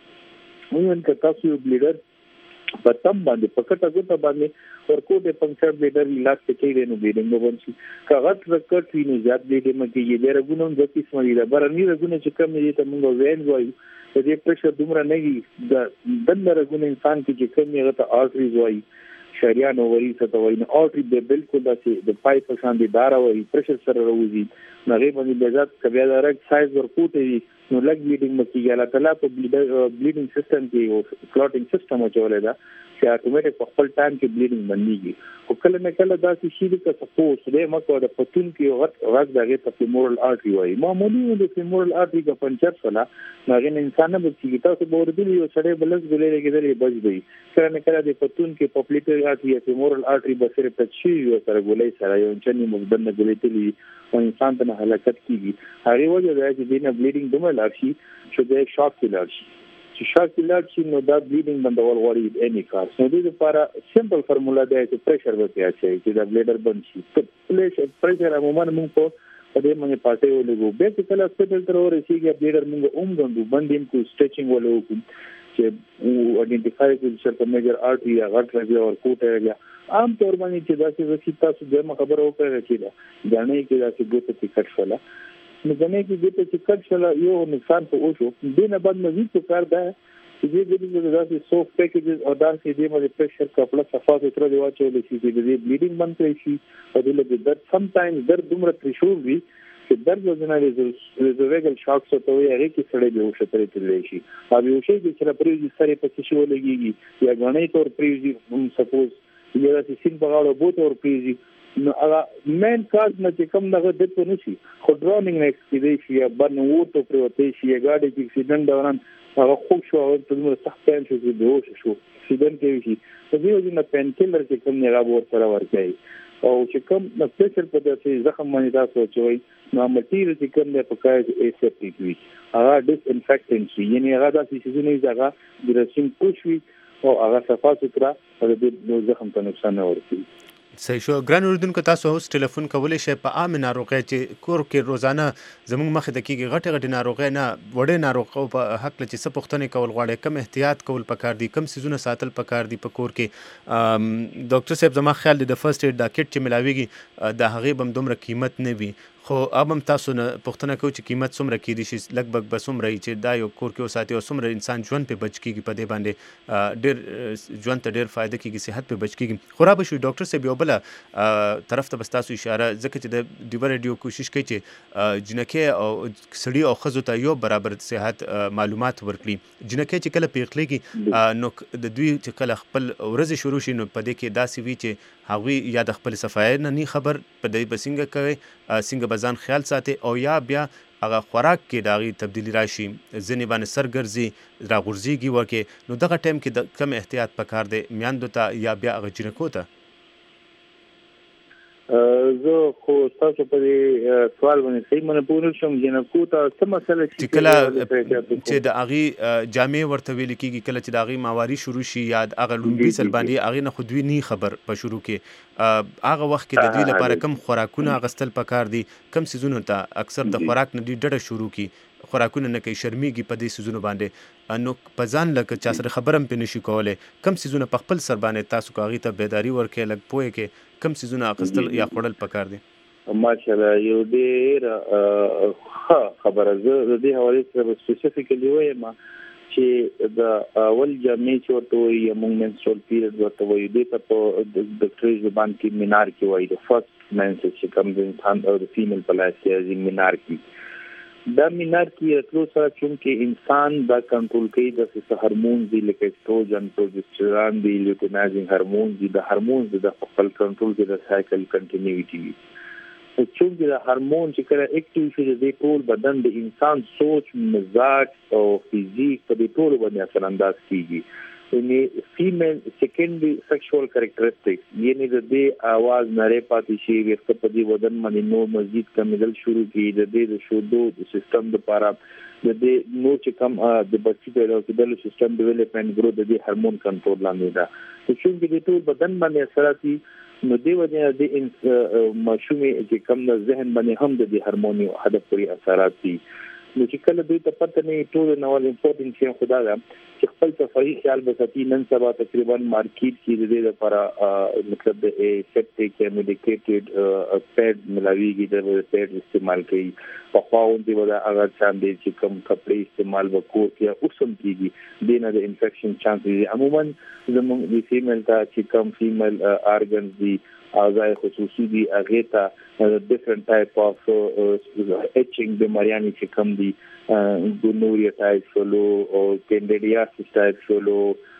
موږ که تاسو یو بلیډر په تم باندې پکټه ګوته باندې ورکوټه پنکچر بلیډر علاج کوي نو بلیډینګ وبنشي. کاغذ رکټ ویني زیات بلیډینګ مګي د رګونو د قسمه دي د برني رګونو چې کم دي ته موږ وین وایو. د دې پریشر دومره نه وي د دنه رګونو انسان کې چې کم یې غته آرټریز وایي شریان وایي څه ته وایي. نو آرټری به بالکل داسې د پایپ په شان دي دارا وایي پریشر سره راوځي. نو هغه باندې د ذات کبیا د رګ سایز ورکوټه وي نو لګ بلیډینګ مکیږي. الله تعالی په بلیډینګ سیستم کې او کلوټینګ سیستم چولې ده چې اتوماتیک په خپل ټایم کې بلیډینګ بنديږي. او کله نه کله داسې شي چې تاسو دې مکو د پتون کې غټ غټ دغه ته فیمورال آرټری وایي. معمولی د فیمورال آرټری کا پنچر سره هغه انسان نه بچي تاسو به ورته یو سړی بلز ګلې کېدلې بچ دی. کله نه کله د پتون کې پپلیټری آرټری یا فیمورال آرټری به صرف تچي یو سره ګلې سره یو چني مقدم ګلې تلی او انسان ته هلاکت کیږي. هغه وجه ده چې دینه بلیډینګ دومره لاشي چې د شاک کلر شي. چې شاک کلر شي نو دا بلیډینګ بندول غواړي اني کار. نو د دې لپاره سمپل فارمولا ده چې پریشر ورته اچي چې دا بلیډر بند شي. پریشر پریشر عموما موږ په دې باندې پاتې ولګو. به چې کله هسپتال ته ورسیږي بلیډر موږ اوم غوندو باندې کو سټریچینګ ولو چې او اډنټیفای کړو چې په میجر آرټری یا غټ راځي او کوټه یا عام طور باندې چې دا چې تاسو دغه خبره وکړه چې دا ځانې کې دا چې ګوته ټیکټ شولا نو ځانې کې ګوته ټیکټ شولا یو نقصان په اوشو دینه بعد مزید څه کار ده چې دې دې د سوفټ پیکیجز او دا چې دې باندې پریشر کپړه صفه ستر دی واچول شي چې دې بلیډینګ بند کړي شي او دې درد سم ټایم درد دومره تریشول وي چې درد وزنه ریزوریګل شاک څه وي هغه کې سړی به وشتري تللی شي. او یو شی چې پریږي سره په شي ولګي یا غنۍ تور پریږي هم سپوز یا د سین په غاړه بوت اور پیږي نو هغه مین کار نه چې کوم دغه د په نشي خو ډرونینګ ایکسپیډیشن یا برن ووټو پروتې شي یا گاډي کې اکسیډنټ دوران هغه خوب شو او په موږ سخت ټایم شو چې به وشو شو اکسیډنټ کې شي په دې وجه نه پین کیلر چې کوم نه غو سره ورکړي او چې کوم د پریشر په داسې زخم باندې تاسو چوي نو مټیریل چې کوم نه پکای ایسپټیک وي هغه ډیس انفیکټنټ شي یعنی هغه داسې چې نه ځای جراثیم کوشوي او هغه صفه سترا او د زخم ته نقصان نه ورسي. صحیح شو. ګران اوریدونکو تاسو اوس ټلیفون کولی شئ په عام ناروغۍ چې کور کې روزانه زموږ مخې ته کېږي غټې غټې ناروغۍ نه وړې ناروغو په حق له چې څه پوښتنې کول غواړئ کم احتیاط کول پکار دي کم څیزونه ساتل پکار دي په کور کې. ډاکټر صاحب زما خیال دی د فرست ایډ دا کټ چې ملاویږي د هغې به هم دومره قیمت نه وي خو اب هم تاسو نه پوښتنه کوو چې قیمت څومره کېدی شي لږ بږ به څومره وي چې دا یو کور کې وساتي او څومره انسان ژوند پې بچ کېږي په دې باندې ډېر ژوند ته ډېر فایده کېږي صحت پې بچ کېږي. خو را به شو ډاکټر صاحب یو بله طرف ته بس تاسو اشاره ځکه چې د ډیوه ریډیو کوشش کوي چې جنکۍ او سړي او ښځو ته یو برابر صحت معلومات ورکړي. جنکۍ چې کله پیغلېږي نو د دوی چې کله خپل ورځې شروع شي نو په دې کې داسې وي چې هغوی یا د خپل صفایي نه نی خبر په دې به څنګه کوي څنګه به ځان خیال ساتي او یا بیا هغه خوراک کې د هغې تبدیلي راشي ځینې باندې سر ګرځي راغورځېږي ورکې نو دغه ټایم کې د کم احتیاط پکار دی میندو ته یا بیا هغه جنکو ته؟ زه خو تاسو په دې سوال باندې صحیح باندې پوه نه شوم جنکو ته څه مسله چې کله چې د هغې جامې ورته ویل کېږي کله چې د هغې ماواري شروع شي یا هغه لومړي ځل باندې هغې نه خو دوی نه خبر په شروع کې هغه وخت کې د دوی لپاره کم خوراکونه اخیستل پکار دي کم څیزونو ته اکثر د خوراک نه دوی ډډه شروع کړي خوراکونه نه کوي شرمېږي په دې څیزونو باندې نو په ځان لکه چا سره خبره هم پرې نشي کولی کم څیزونه په خپل سر باندې تاسو که هغې ته بیداري ورکړئ لږ پوه کې کم څیزونه اخیستل یا خوړل پکار دي؟ ماشاءالله یو ډېر ښه خبره زه د دې حوالې سره سپیسیفیکلی وایم چې د اول جامې چې ورته وایي یا موږ منسټرول پیریډ ورته وایو دې ته په ډاکټري زبان کې مینار کې وایي د فرست منسټ چې کوم د انسان او د فیمیل په لاس کې مینار کې دا مینار کې راتلو سره چونکې انسان دا کنټرول کوي د څه هورمون دي لکه ایسټروجن پروجسترون دي لیوټینایزینګ هورمون دي د هورمون د خپل کنټرول کې د سایکل کنټینیوټي وي چونکې د هورمون چې کله اکټیو شي د ټول بدن د انسان سوچ مزاج او فزیک په دې ټول باندې اثر انداز کیږي یعنی فیمیل سیکنډري سیکشوال کریکټریسټکس یعنی د دې आवाज نری پاتې شي ورته په دې بدن باندې نو مزید کمیدل شروع کی د دې د شودو د سیستم د لپاره د دې نو چې کوم د بچی پیدا کېدل سیستم ډیولپمنٹ ګرو د دې هورمون کنټرول لاندې ده چې د ټول بدن باندې اثراتي نو دی وجه د ماشومې چې کوم د ذهن باندې هم د دې هورموني هدف پوری اثرات دي نو چې کله دوی ته پته نه ټول نو امپورټنت شی خدا ده چې خپل صفائی خیال بساتی نن سبا تقریبا مارکیټ کې د دې لپاره مطلب د سیپټیک میډیکیټډ پیډ ملاویږي د پیډ استعمال کوي په خواون دی ودا هغه څنګه چې کوم کپڑے استعمال وکړو کې اوسم کیږي دینه د انفیکشن چانس دي عموما زموږ د فیمیل ته چې کوم فیمیل ارګنز دي اعضاء خصوصي دي هغه ته ډیفرنٹ ټایپ اف ایچینګ د مریانی چې کوم دي ګونوریا ټایپ شلو او کینډیډیاسیس ټایپ شلو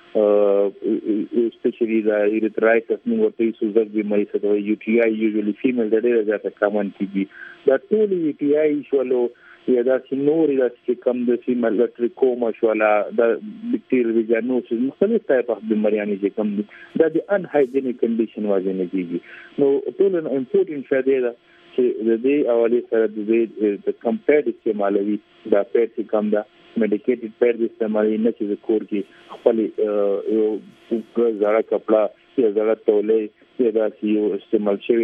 especially the erythritis نو ورته سوزک بیماری څه یو ټي آی یوزلی فیمیل د ډیره زیاته کامن کیږي دا ټول یو ټي آی شلو یا دا سینوري دا چې کوم د فیمیل ټریکوما شولا د بکټیریل ویجانوسس مختلف ټایپ اف بیماریانی چې کوم دي دا د ان هایجینیک کنډیشن واجب نه کیږي نو ټول امپورټنت فائدې ده چې د دې حواله سره د دې د کمپیرډ استعمالوي دا پیټ کم دا میډیکیټډ پیډ استعمالي نه چې کور کې خپل یو زړه کپڑا یا زړه تولې یا دا یو استعمال شوی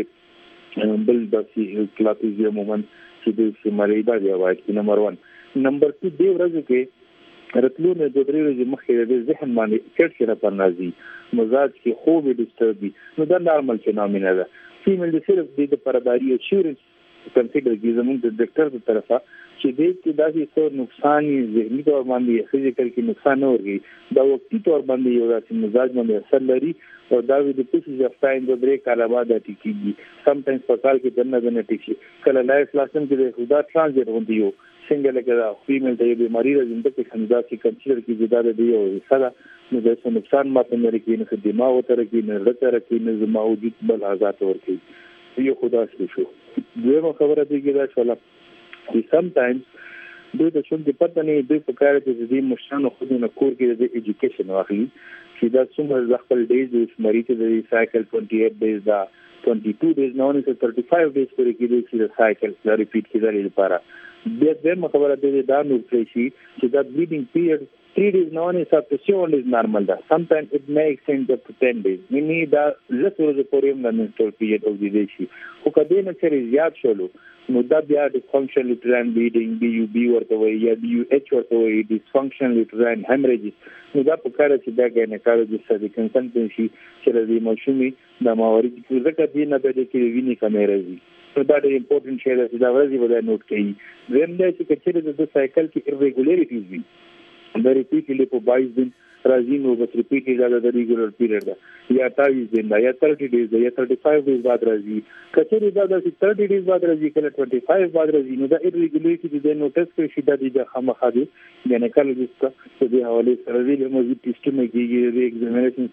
بل د کلاپیزیا مومنت چې د استعمالي دا دی وايي نمبر واحد نمبر دو دی ورځ کې راتلو نه د درې ورځې مخکې د ذهن باندې چټ چټ پر نازي مزاج کې خوب ډیسټرب دي نو دا نارمل فینومینا ده فیمیل د صرف د پرداري او شورنس کنسیډر کی زموږ د ډاکټر تر طرفه چې دې کې دا څه نقصان ذهني تور باندې فزیکل کې نقصان نه ورغی دا وختي تور باندې یو راځي مزاج باندې اثر لري او دا د پیسز اف ټایم د بریک علاوه بعد ټیکيږي سم ټایمز په کال کې دنه دنه ټیکي کله لایف لاسن کې د خدا ترانزیت وندي یو څنګه لکه فیمیل ته یو بیماری راځي د خندا کې کنسیډر کې زیاده دی او سره نو د څه نقصان ماته نه لري نه دماغ تر کې نه لته کې نه زما وجود بل آزاد ورکی یو خدا شو دغه خبره دی کې دا شولا چې سم ټایمز دوی د شون د پته نه دوی په کار کې د دې مشرانو خو نه کور کې د ایجوکیشن واخلي چې دا څومره خپل ډیز د مریض د سایکل अट्ठाईस ډیز دا बाईस ډیز نه ونه पैंतीस ډیز پورې کې د سایکل دا ریپیټ کیدل لپاره د دې خبره د دا نو پرشي چې دا بلیډینګ پیریډ three days now is sufficient is normal da sometimes it may extend up to ten days we need the less of the porium than menstrual period of the day خو کله نه چې زیات شولو نو دا بیا dysfunctional uterine bleeding D U B ورته وي یا D U H ورته وي dysfunctional uterine hemorrhages نو دا په کار چې دا ګینیکالوجیست سره کنسلټنټ شي چې د ماشومې د ماوري چې ځکه دې نه بده کې ویني کمې راځي نو دا ډېر امپورټنت شی دی چې دا ورځي ودا نوٹ کړئ زم دا چې کچې د سایکل کې irregularities وي دا ریپیټلی په बाईस दिन راځي نو بس ریپیټلی دا د ریګولر پیریډ دا یا अट्ठाईस दिन دا یا तीस ډیز دا یا पैंतीस ډیز بعد راځي کچې دا د तीस ډیز بعد راځي کله पच्चीस بعد راځي نو دا irregularity د نوټس کې شي د دې خامخا دي ګینیکالوجیست ته د حواله سره د مزید ټیسټونه کیږي د ایگزامینیشن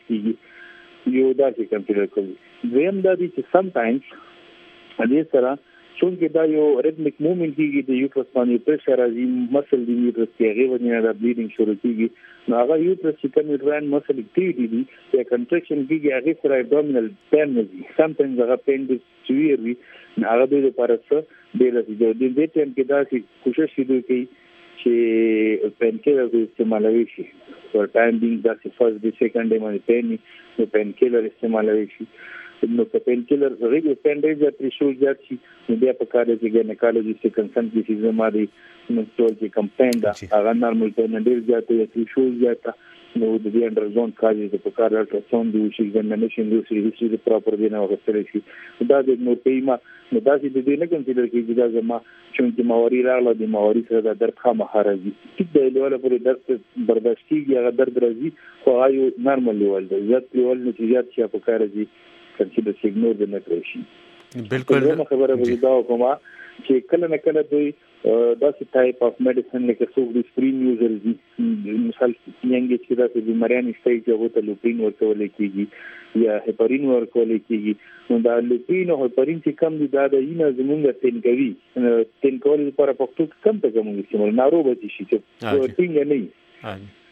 کیږي یو دا چې کمپیوټر کوي زم دا دي چې سم ټایمز دې سره چونکه دا یو ریتمیک موومنت کیږي د یوټرس باندې پریشر راځي مسل دی یوټرس کې هغه ونیا دا بلیډینګ شروع کیږي نو هغه یوټرس چې کوم یوټراین مسل اکټیویټي دي یا کنټریکشن کیږي هغه سره ابډومینل پین دي سم ټایمز هغه پین دي سویر وي هغه د لپاره څه دی د دې ټیم کې دا چې کوشش وکړي چې پین کیلر استعمالوي شي پر ټایم بینګ دا چې فرست دی سیکنډ دی باندې پین نو پین کیلر استعمالوي شي نو په پین کیلر ریګو پینډیج یا پریشول جات شي نو بیا په کار کې ګینیکالوجیست کنسلټ کی چې زماري منستول کې کمپاین دا هغه نارمل پینډیج جات یا پریشول جات نو د دې انډر زون کاږي چې په کار الټراساوند دی شي ایگزامینیشن دی شي هیڅ پراپر دی نه وغوښتل شي دا د نو پیما نو دا چې د دې نه کنسیډر کیږي دا زما چې ماوري راغله د ماوري سره د درد خامخا راځي چې د لیول پورې درد برداشت کیږي هغه درد راځي خو هغه نارمل لیول دی زیات لیول نتیجات شي په کار راځي کنسیډر سیګنور د نټریشن بالکل نو خبره به دا کومه چې کله نه کله دوی داسې ټایپ اف میډیسن لکه څوک د سپرین یوزر دي مثال څنګه چې دا د بیماریانو سټیج هغه ته لوپین ورکول کیږي یا هپارین ورکول کیږي نو دا لوپین او هپارین چې کم دي دا د اینا زمونږ تنګوي تنګول لپاره پښتو کم ته کوم استعمال ناروغ دي شي چې څنګه نه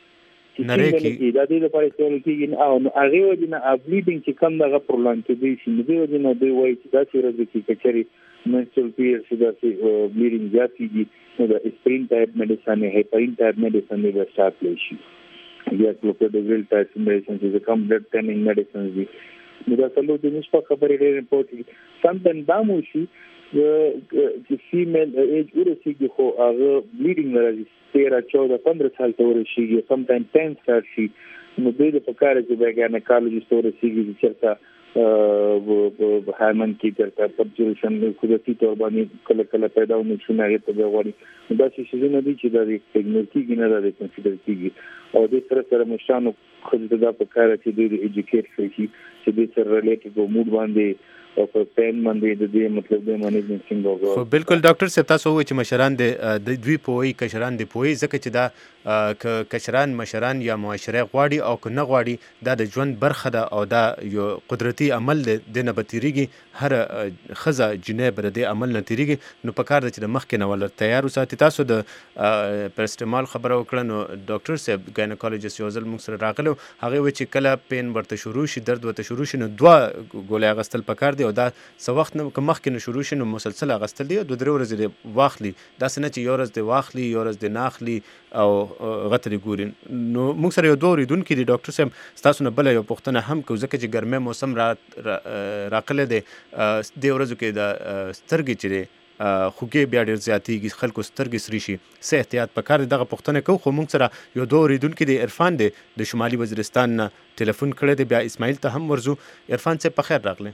نری کی دا دې لپاره چې کېږي او هغه وجنه ابلیډینګ چې کوم دغه پرولان کې دی چې دوی وجنه دوی وایي چې دا چې ورځ کې کچري menstrual period چې دا چې bleeding زیاتېږي نو د اسپرین ټایپ میډیسن هیپارین ټایپ میډیسن دی ورسټارټ لشي یا کلوپیډوګریل ټایپ میډیسن چې کوم بلډ ټینینګ میډیسن دي نو دا څلور د نشو خبرې ډېر امپورټنت سم تن دا مو شي چې فیمیل ایج ورسیږي خو هغه بلیډینګ راځي تیرہ چودہ پندرہ سال ته ورسیږي سم ټایم ټین سټارټ شي نو دوی د پکاره چې بیګانیکالوجیست ورسیږي چې چرته په هارمون کې ترته پرچورشن قدرتي تور باندې کله کله پیدا ونه شي نه ته غوړي دا چې څه نه دي چې دا د ټیکنالوژي نه دا د کنسیډر کیږي او د سره سره مشانو خود دا په کار چې د ایجوکیټ شي چې د سره ریلیټډ وو موډ باندې او په پین باندې د دې مطلب د مانجمنت څنګه خو بالکل ډاکټر صاحب تاسو وایي چې مشران د دوی پوي کشران دی پوي ځکه چې دا کشران مشران یا معاشره غواړي او که نه غواړي دا د ژوند برخه ده او دا یو قدرتي عمل دی د نه بتیریږي هر خزه جنې بر دې عمل نه تیریږي نو په کار د چې د مخکې نه ول تیار وساتي تاسو د پرستمال خبره وکړه نو ډاکټر صاحب ګاینیکالوجیست یو ځل موږ سره راغلو هغه و چې کله پین ورته شروع شي درد ورته شروع شي نو دوه ګولې اغستل پکار او دا څو وخت نه مخکې نه شروع شي نو مسلسل اغستل دی دوه درې ورځې دی واخلي دا څه نه چې یو ورځ دی واخلي یو ورځ دی ناخلي او غتري ګوري نو موږ سره یو دوه ورېدونکي دي ډاکټر صاحب ستاسو نه بله یو پوښتنه هم کوو ځکه چې ګرمۍ موسم را راغلی دی دې ورځو کې د سترګې چې دی خوږې بیا ډېر زیاتېږي خلکو سترګې سري شي څه احتیاط پکار دی دغه پوښتنه کوو خو موږ سره یو دوه اورېدونکي دی عرفان دی د شمالي وزیرستان نه ټلیفون کړی دی بیا اسماعیل ته هم ورځو عرفان صاحب په خیر راغلی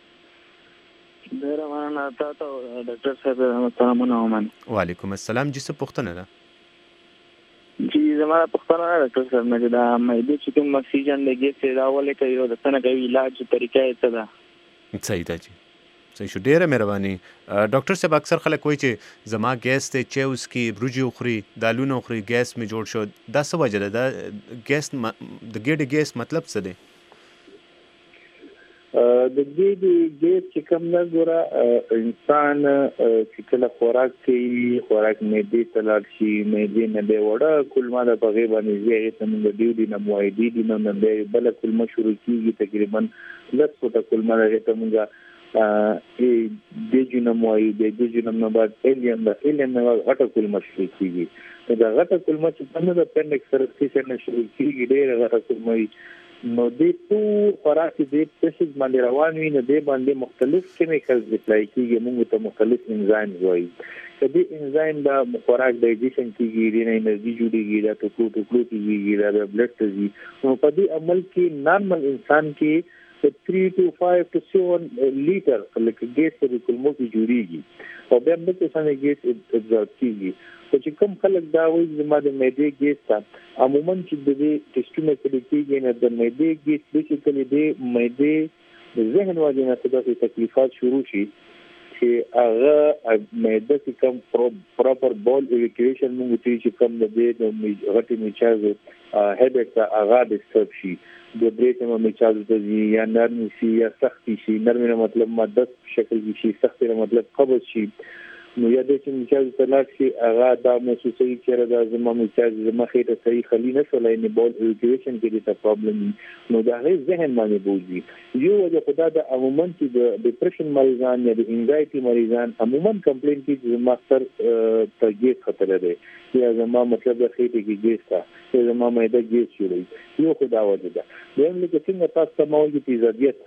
ډېره مننه تا ته ډاکټر صاحب سلامونه ومن وعلیکم السلام جی څه پوښتنه ده جی زما پوښتنه ده ډاکټر صاحب نه دا معدې چې کوم اکسیجن لګي چې راولې کوي او د څنګه کوي علاج طریقه یې څه ده صحیح ده جی صحیح شو ډېره مهرباني ډاکټر صاحب اکثر خلک وایي چې زما ګیس دی چای وڅښي بروجي وخوري دالونه وخوري ګیس مې جوړ شو دا څه وجه ده دا ګیس د ګېډې ګیس مطلب څه دی د دې د ګیس چې کوم نه ګوره انسان چې کله خوراک کوي خوراک معدې ته لاړ شي معدې نه به وړه کولمه د هغې باندې ځي هغې ته موږ ډیوډي نه موایډي دي نه بیا بله کولمه شروع کېږي تقریبا لس فوټه کولمه هغې ته موږ دیجینم وایو د دیجینم نه بعد ایلین د ایلین نه غټه کولمه شروع کېږي دا غټه کولمه چې کومه د اپنډکس سره سټیشن نه شروع کېږي ډېره غټه کولمه وي نو دې ټول خوراک دې پسیز باندې روان وي نو دې باندې مختلف کیمیکلز اپلای کیږي موږ ته مختلف انزایم وایي کدي انزایم دا خوراک ډایجیشن کیږي د انرژي جوړیږي دا ټوکو ټوکو کیږي دا بلډ تزي نو په دې عمل کې نارمل انسان کې three to five to seven لیټر لکه ګیس په کولمو کې جوړیږي او بیا موږ څنګه ګیس ابزورب کیږي چې کوم خلک دا وایي زما د معدې ګیس ته عموما چې د دې ټیسټونه کړي کېږي نه د معدې ګیس بیسیکلي د معدې د ذهن واجب نه څه تکلیفات شروع شي چې هغه معده چې کوم پراپر بول ایویکیویشن موږ ته چې کوم د دې د غټي میچاز هډیک ته هغه ډسټرب شي د برېټ مو میچاز د یا نرم شي یا سخت شي نرم نه مطلب ماده شکل شي سخت نه مطلب قبض شي نو یا د چې میچاز ته لاړ شي هغه دا محسوسوي چې دا زما میچاز زما خېټه صحیح خلی نه شولای نه بول ایویکیویشن کې د پرابلم نو دا هغه ذهن باندې بوزي یو وجه خدا د عموما چې د ډیپریشن مریضان یا د انزایټي مریضان عموما کمپلین کوي چې زما سر ته ګیس خطر دی یا زما مطلب د خېټې کې ګیس تا یا زما معده ګیس جوړوي یو خدا وجه ده دویم لکه څنګه تاسو ته موجود تیزابیت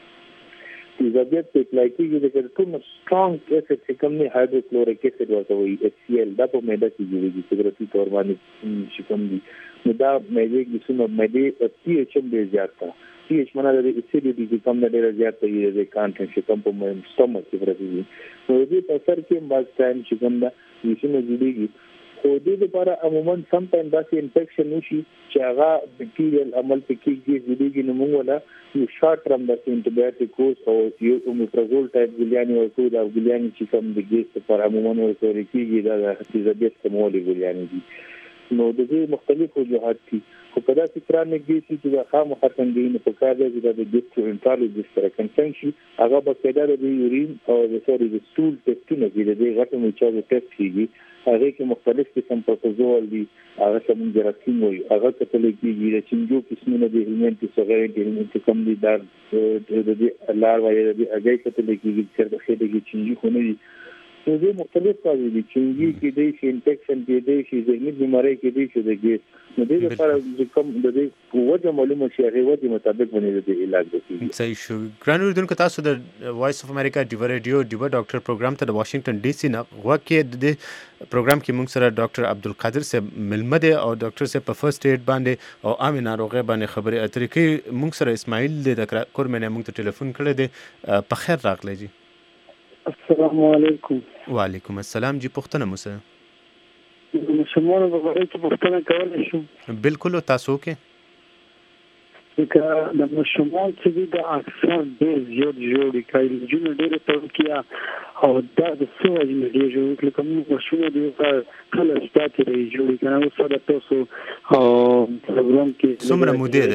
تیزابیت په اپلای کېږي د کوم سترونګ اسید چې کوم نه هایدروکلوریک اسید ورته وایي ایچ سی ال دا په معده کې جوړیږي قدرتي تور باندې چې کوم دي نو دا معده کې څنګه معده پی ایچ هم ډېر زیات تا پی ایچ معنا د اسیډیټي چې کوم ډېر زیات دی د کانټنټ چې کوم په سټمک کې راځي نو دې په سر کې باز ټایم چې کوم دا یې جوړیږي خو دې لپاره عموما سم ټایم داسې انفیکشن وشي چې هغه بکټیریل عمل پکې کېږي نو موږ ولا یو شارټ ټرم د انټي کورس او یو اومیپرازول ټایپ ګلیاني ورکو دا ګلیاني چې کوم د ګیس لپاره عموما ورکول کېږي دا د تیزابیت کمولي ګلیاني دي نو د دې مختلف وجوهات دي خو په داسې کرانیک ګیس چې د خامخا څنګه په کار دی چې د ګیسټرونټرالوجیست سره کنسلټ شي هغه به کېدای د یورین او د سوري د سټول ټیسټونه دي د دې غټو میچارو ټیسټ کیږي هغه کې مختلف قسم پروتوزول دي هغه کوم جراثیم وي هغه کتل کېږي د چنجو قسمونه دي هلمنټ صغیر دي هلمنټ کم دي دار د دې لار وایي د هغه کتل کېږي چې د خېټه کې چنجي خونه دي نو دې مختلف کارونه دي چنجي کې د انفیکشن کې د شي ذهني بیماری کې د شي د ګیس نو دې لپاره کوم د دې وجه معلومه شي هغه وجه مطابق باندې د علاج وکړي. صحیح شو. ګران اوریدونکو تاسو د وایس اف امریکا ډیو ریډیو ډیو ډاکټر پروګرام ته د واشنگټن ډي سي نه وکړه د پروګرام کې موږ سره ډاکټر عبدالقادر صاحب ملمه دی او ډاکټر صاحب په فرست ایډ باندې او عامه ناروغي باندې خبرې اترې کوي. موږ سره اسماعیل د کورمنه موږ ته ټلیفون کړی دی. په خیر راغلی جی. السلام علیکم. وعلیکم السلام جی. پوښتنه مو سره مشمول په اړه کې پوښتنه کولای شو؟ بالکل. تاسو کې که د مشمول چې د اکثر ډېر زیات جوړي کوي جون ډېر توکیا او دا د سوج نه ډېر جوړي کوم مشمول دی کله ستاتي دی جوړي کنه او سره تاسو او پروګرام کې څومره مودې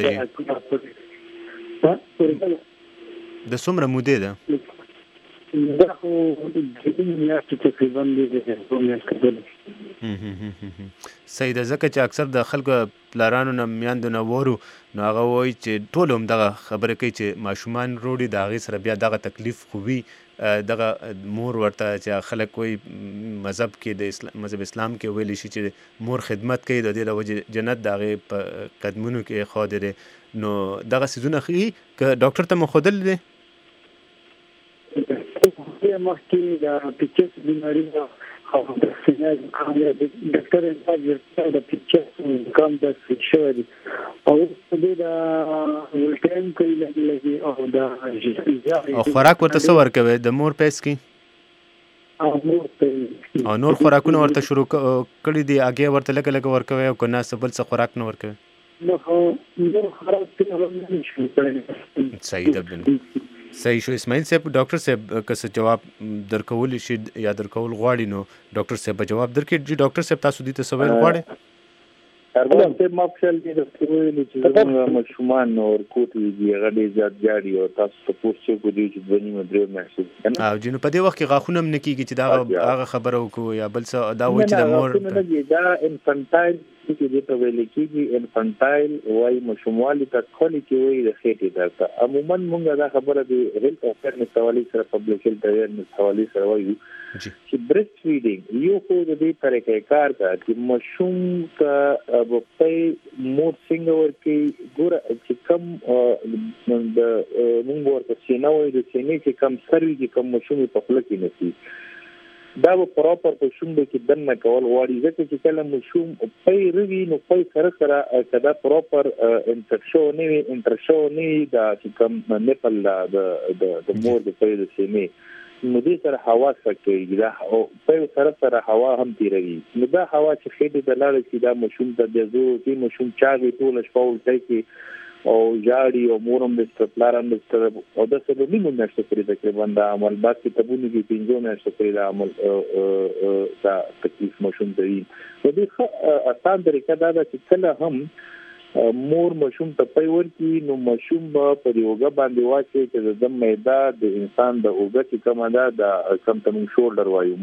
ده د څومره مودې ده دا خو د میاشتې تقریبا دی په میاشتې صحیح ده. ځکه چې اکثر د خلکو پلارانو نه میاندو نه وورو نو هغه وایي چې ټول هم دغه خبره کوي چې ماشومان روړي د هغې سره بیا دغه تکلیف خو وي دغه مور ورته چې خلک وایي مذهب کې د اسلام مذهب اسلام کې ویلی شي چې مور خدمت کوي د دې له وجې جنت د هغې په قدمونو کې ښودی دی نو دغه څیزونه ښیي که ډاکټر ته مو ښودلی دی مخکې د پیچس بیماري او د ډاکټر انتاج د پیچس کم د شوی دی او د ولټایم کوي لګي او د او خوراک ورته څه ورکوي د مور پیس کې او نور خوراکونه ورته شروع کړي دي هغې ورته لږه لږه ورکوي او که نه څه بل څه خوراک نه ورکوي نور خوراک نه شروع کړي. صحیح ده. صحیح شو. اسماعیل صاحب ډاکټر صاحب که څه جواب درکول شي یا درکول غواړي نو ډاکټر صاحب به جواب درکړي. جی ډاکټر صاحب تاسو دې ته څه ویل غواړئ؟ ارمان صاحب مفصل دې د ویلي چې زموږ ماشومان نور کوټ وي هغه ډېر زیات جاړي او تاسو ته پوښتنه کوي چې دوه نیمه درې میاشتې کنه او جنو په دې وخت کې غاښونه هم نه کېږي چې دا هغه خبره وکړو یا بل څه دا وایي چې د مور دا انفانټایل چې دې ته ویل کېږي انفانټایل وایي ماشوموالي ته کولي کې وایي د خېټې درته عموما موږ دا خبره د هیلث افیرنس حوالې سره پبلک هیلث اویرنس حوالې سره وایو چې برېسټ فیډینګ یو خو د دې طریقې کار ده چې ماشوم ته په مور څنګه ورکړي ګوره چې کم د موږ ورته سینه وایي د سینې چې کم سر وي چې کم ماشوم په خوله کې نشي دا به پراپر په شونډو کې دننه کول غواړي ځکه چې کله ماشوم پی روي نو پی سره سره که دا پراپر انټرشو نه وي انټرشو نه وي دا چې کم نپل د مور د پی د سینې نو دې سره هوا سکېږي دا او په سره سره هوا هم تیروي نو دا هوا چې خېټه د لاړ چې دا مشوم ته د زو چې مشوم چاغي ټول شپه ولټي کې او جاړي او مورم د ستپلارم د ستر او د څه د نیمه نشته پرې تقریبا دا عمل باقي تبونه کې پنځه نشته پرې دا عمل دا تکلیف مشوم دی نو دې آسان طریقه دا ده چې کله هم مور مشوم ته پي ورکی نو مشوم په یوګه باندې واچي چې د معده د انسان د اوګه چې کومه ده د کم تم شولډر وایو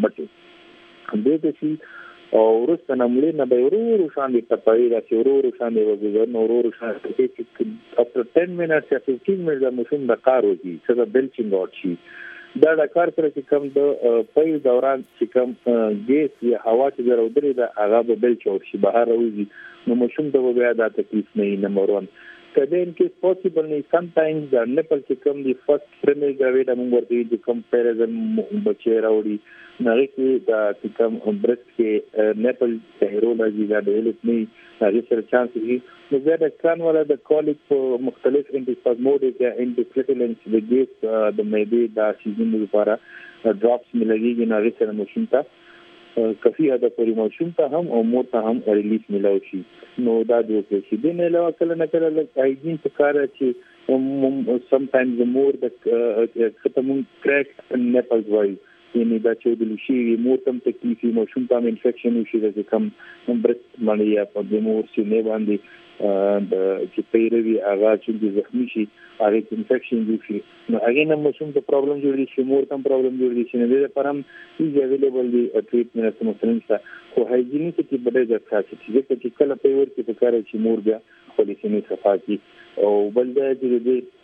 مټي دې ته شي او ورسته نملې نه به ورو شان دي پټای را چې ورو شان دی وګورئ نو ورو شان دي چې after ten minutes یا fifteen minutes د مشوم د کار وږي چې د بلچینګ اوټ شي دا د کار سره چې کوم د پي دوران چې کوم ګیس یا هوا چې درودري دا هغه به بلچ اوټ شي بهر راوځي نو مشوم ته بیا دا تکلیف نه نمبر ون کله ان کې پوسیبل نه سم ټایمز د نپل چې کوم دی فرست پرمي ګراویډ موږ ورته د کمپیریزن بچی راوړي نه کې دا چې کوم برست کې نپل هیرولوژي دا ډیولپ نه هغه سره چانس دی نو بیا د کان ولا د کالیک په مختلف انټیسپازموډیک یا انټیفلیټلنس د ګیس د مېدی دا سیزن لپاره ډراپس ملګریږي نه هغه سره مشین ته کافي هدا پوری ماشوم ته هم او مور ته هم ریلیف ملو شي نو دا د وکړي چې د نه علاوه کله نه کله لږ هایجین په کار چې سم ټایمز مور د ختمون کریک نپلز وای یعنی دا چې د لشي مور تم تکلیفي ماشوم ته انفیکشن وشي د کم برست باندې یا په د مور سینې باندې د چې پیروي هغه چې زخمی شي هغه انفیکشن وشي نو هغه نه ماشوم ته پرابلم جوړي شي مور تم پرابلم جوړي شي نه د پرم ایز اویلیبل دی ټریټمنټ مثلا خو هایجینیک کې بدل د خاصه چې چې کله په ور کې په کار چې مور بیا خپل سینې صفا کی او بل دا چې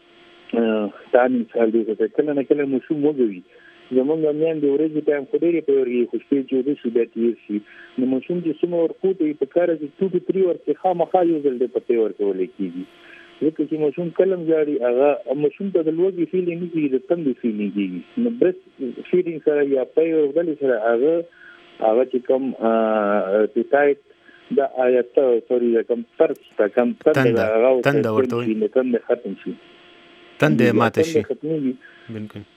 د تان مثال دی چې کله نه کله ماشوم وګوي زمونږ میان د ورځې ټایم خو ډېرې په ورګي خوشبې چې د شو د تیر شي نو ماشوم چې څومره ورکوټي په کار چې ټو ټو تری ورته خامخا یو ځل د پته ورکول کیږي ځکه چې ماشوم کلم جاري هغه ماشوم ته د لوګي فیلینګ کیږي د تندې فیلینګ کیږي نو برس فیډینګ سره یا په ورغلي سره هغه هغه چې کوم پیټایټ د آیت سوري کوم ترس تا کوم تند هغه تند ورته وي تند ختم شي تند ماته شي بالکل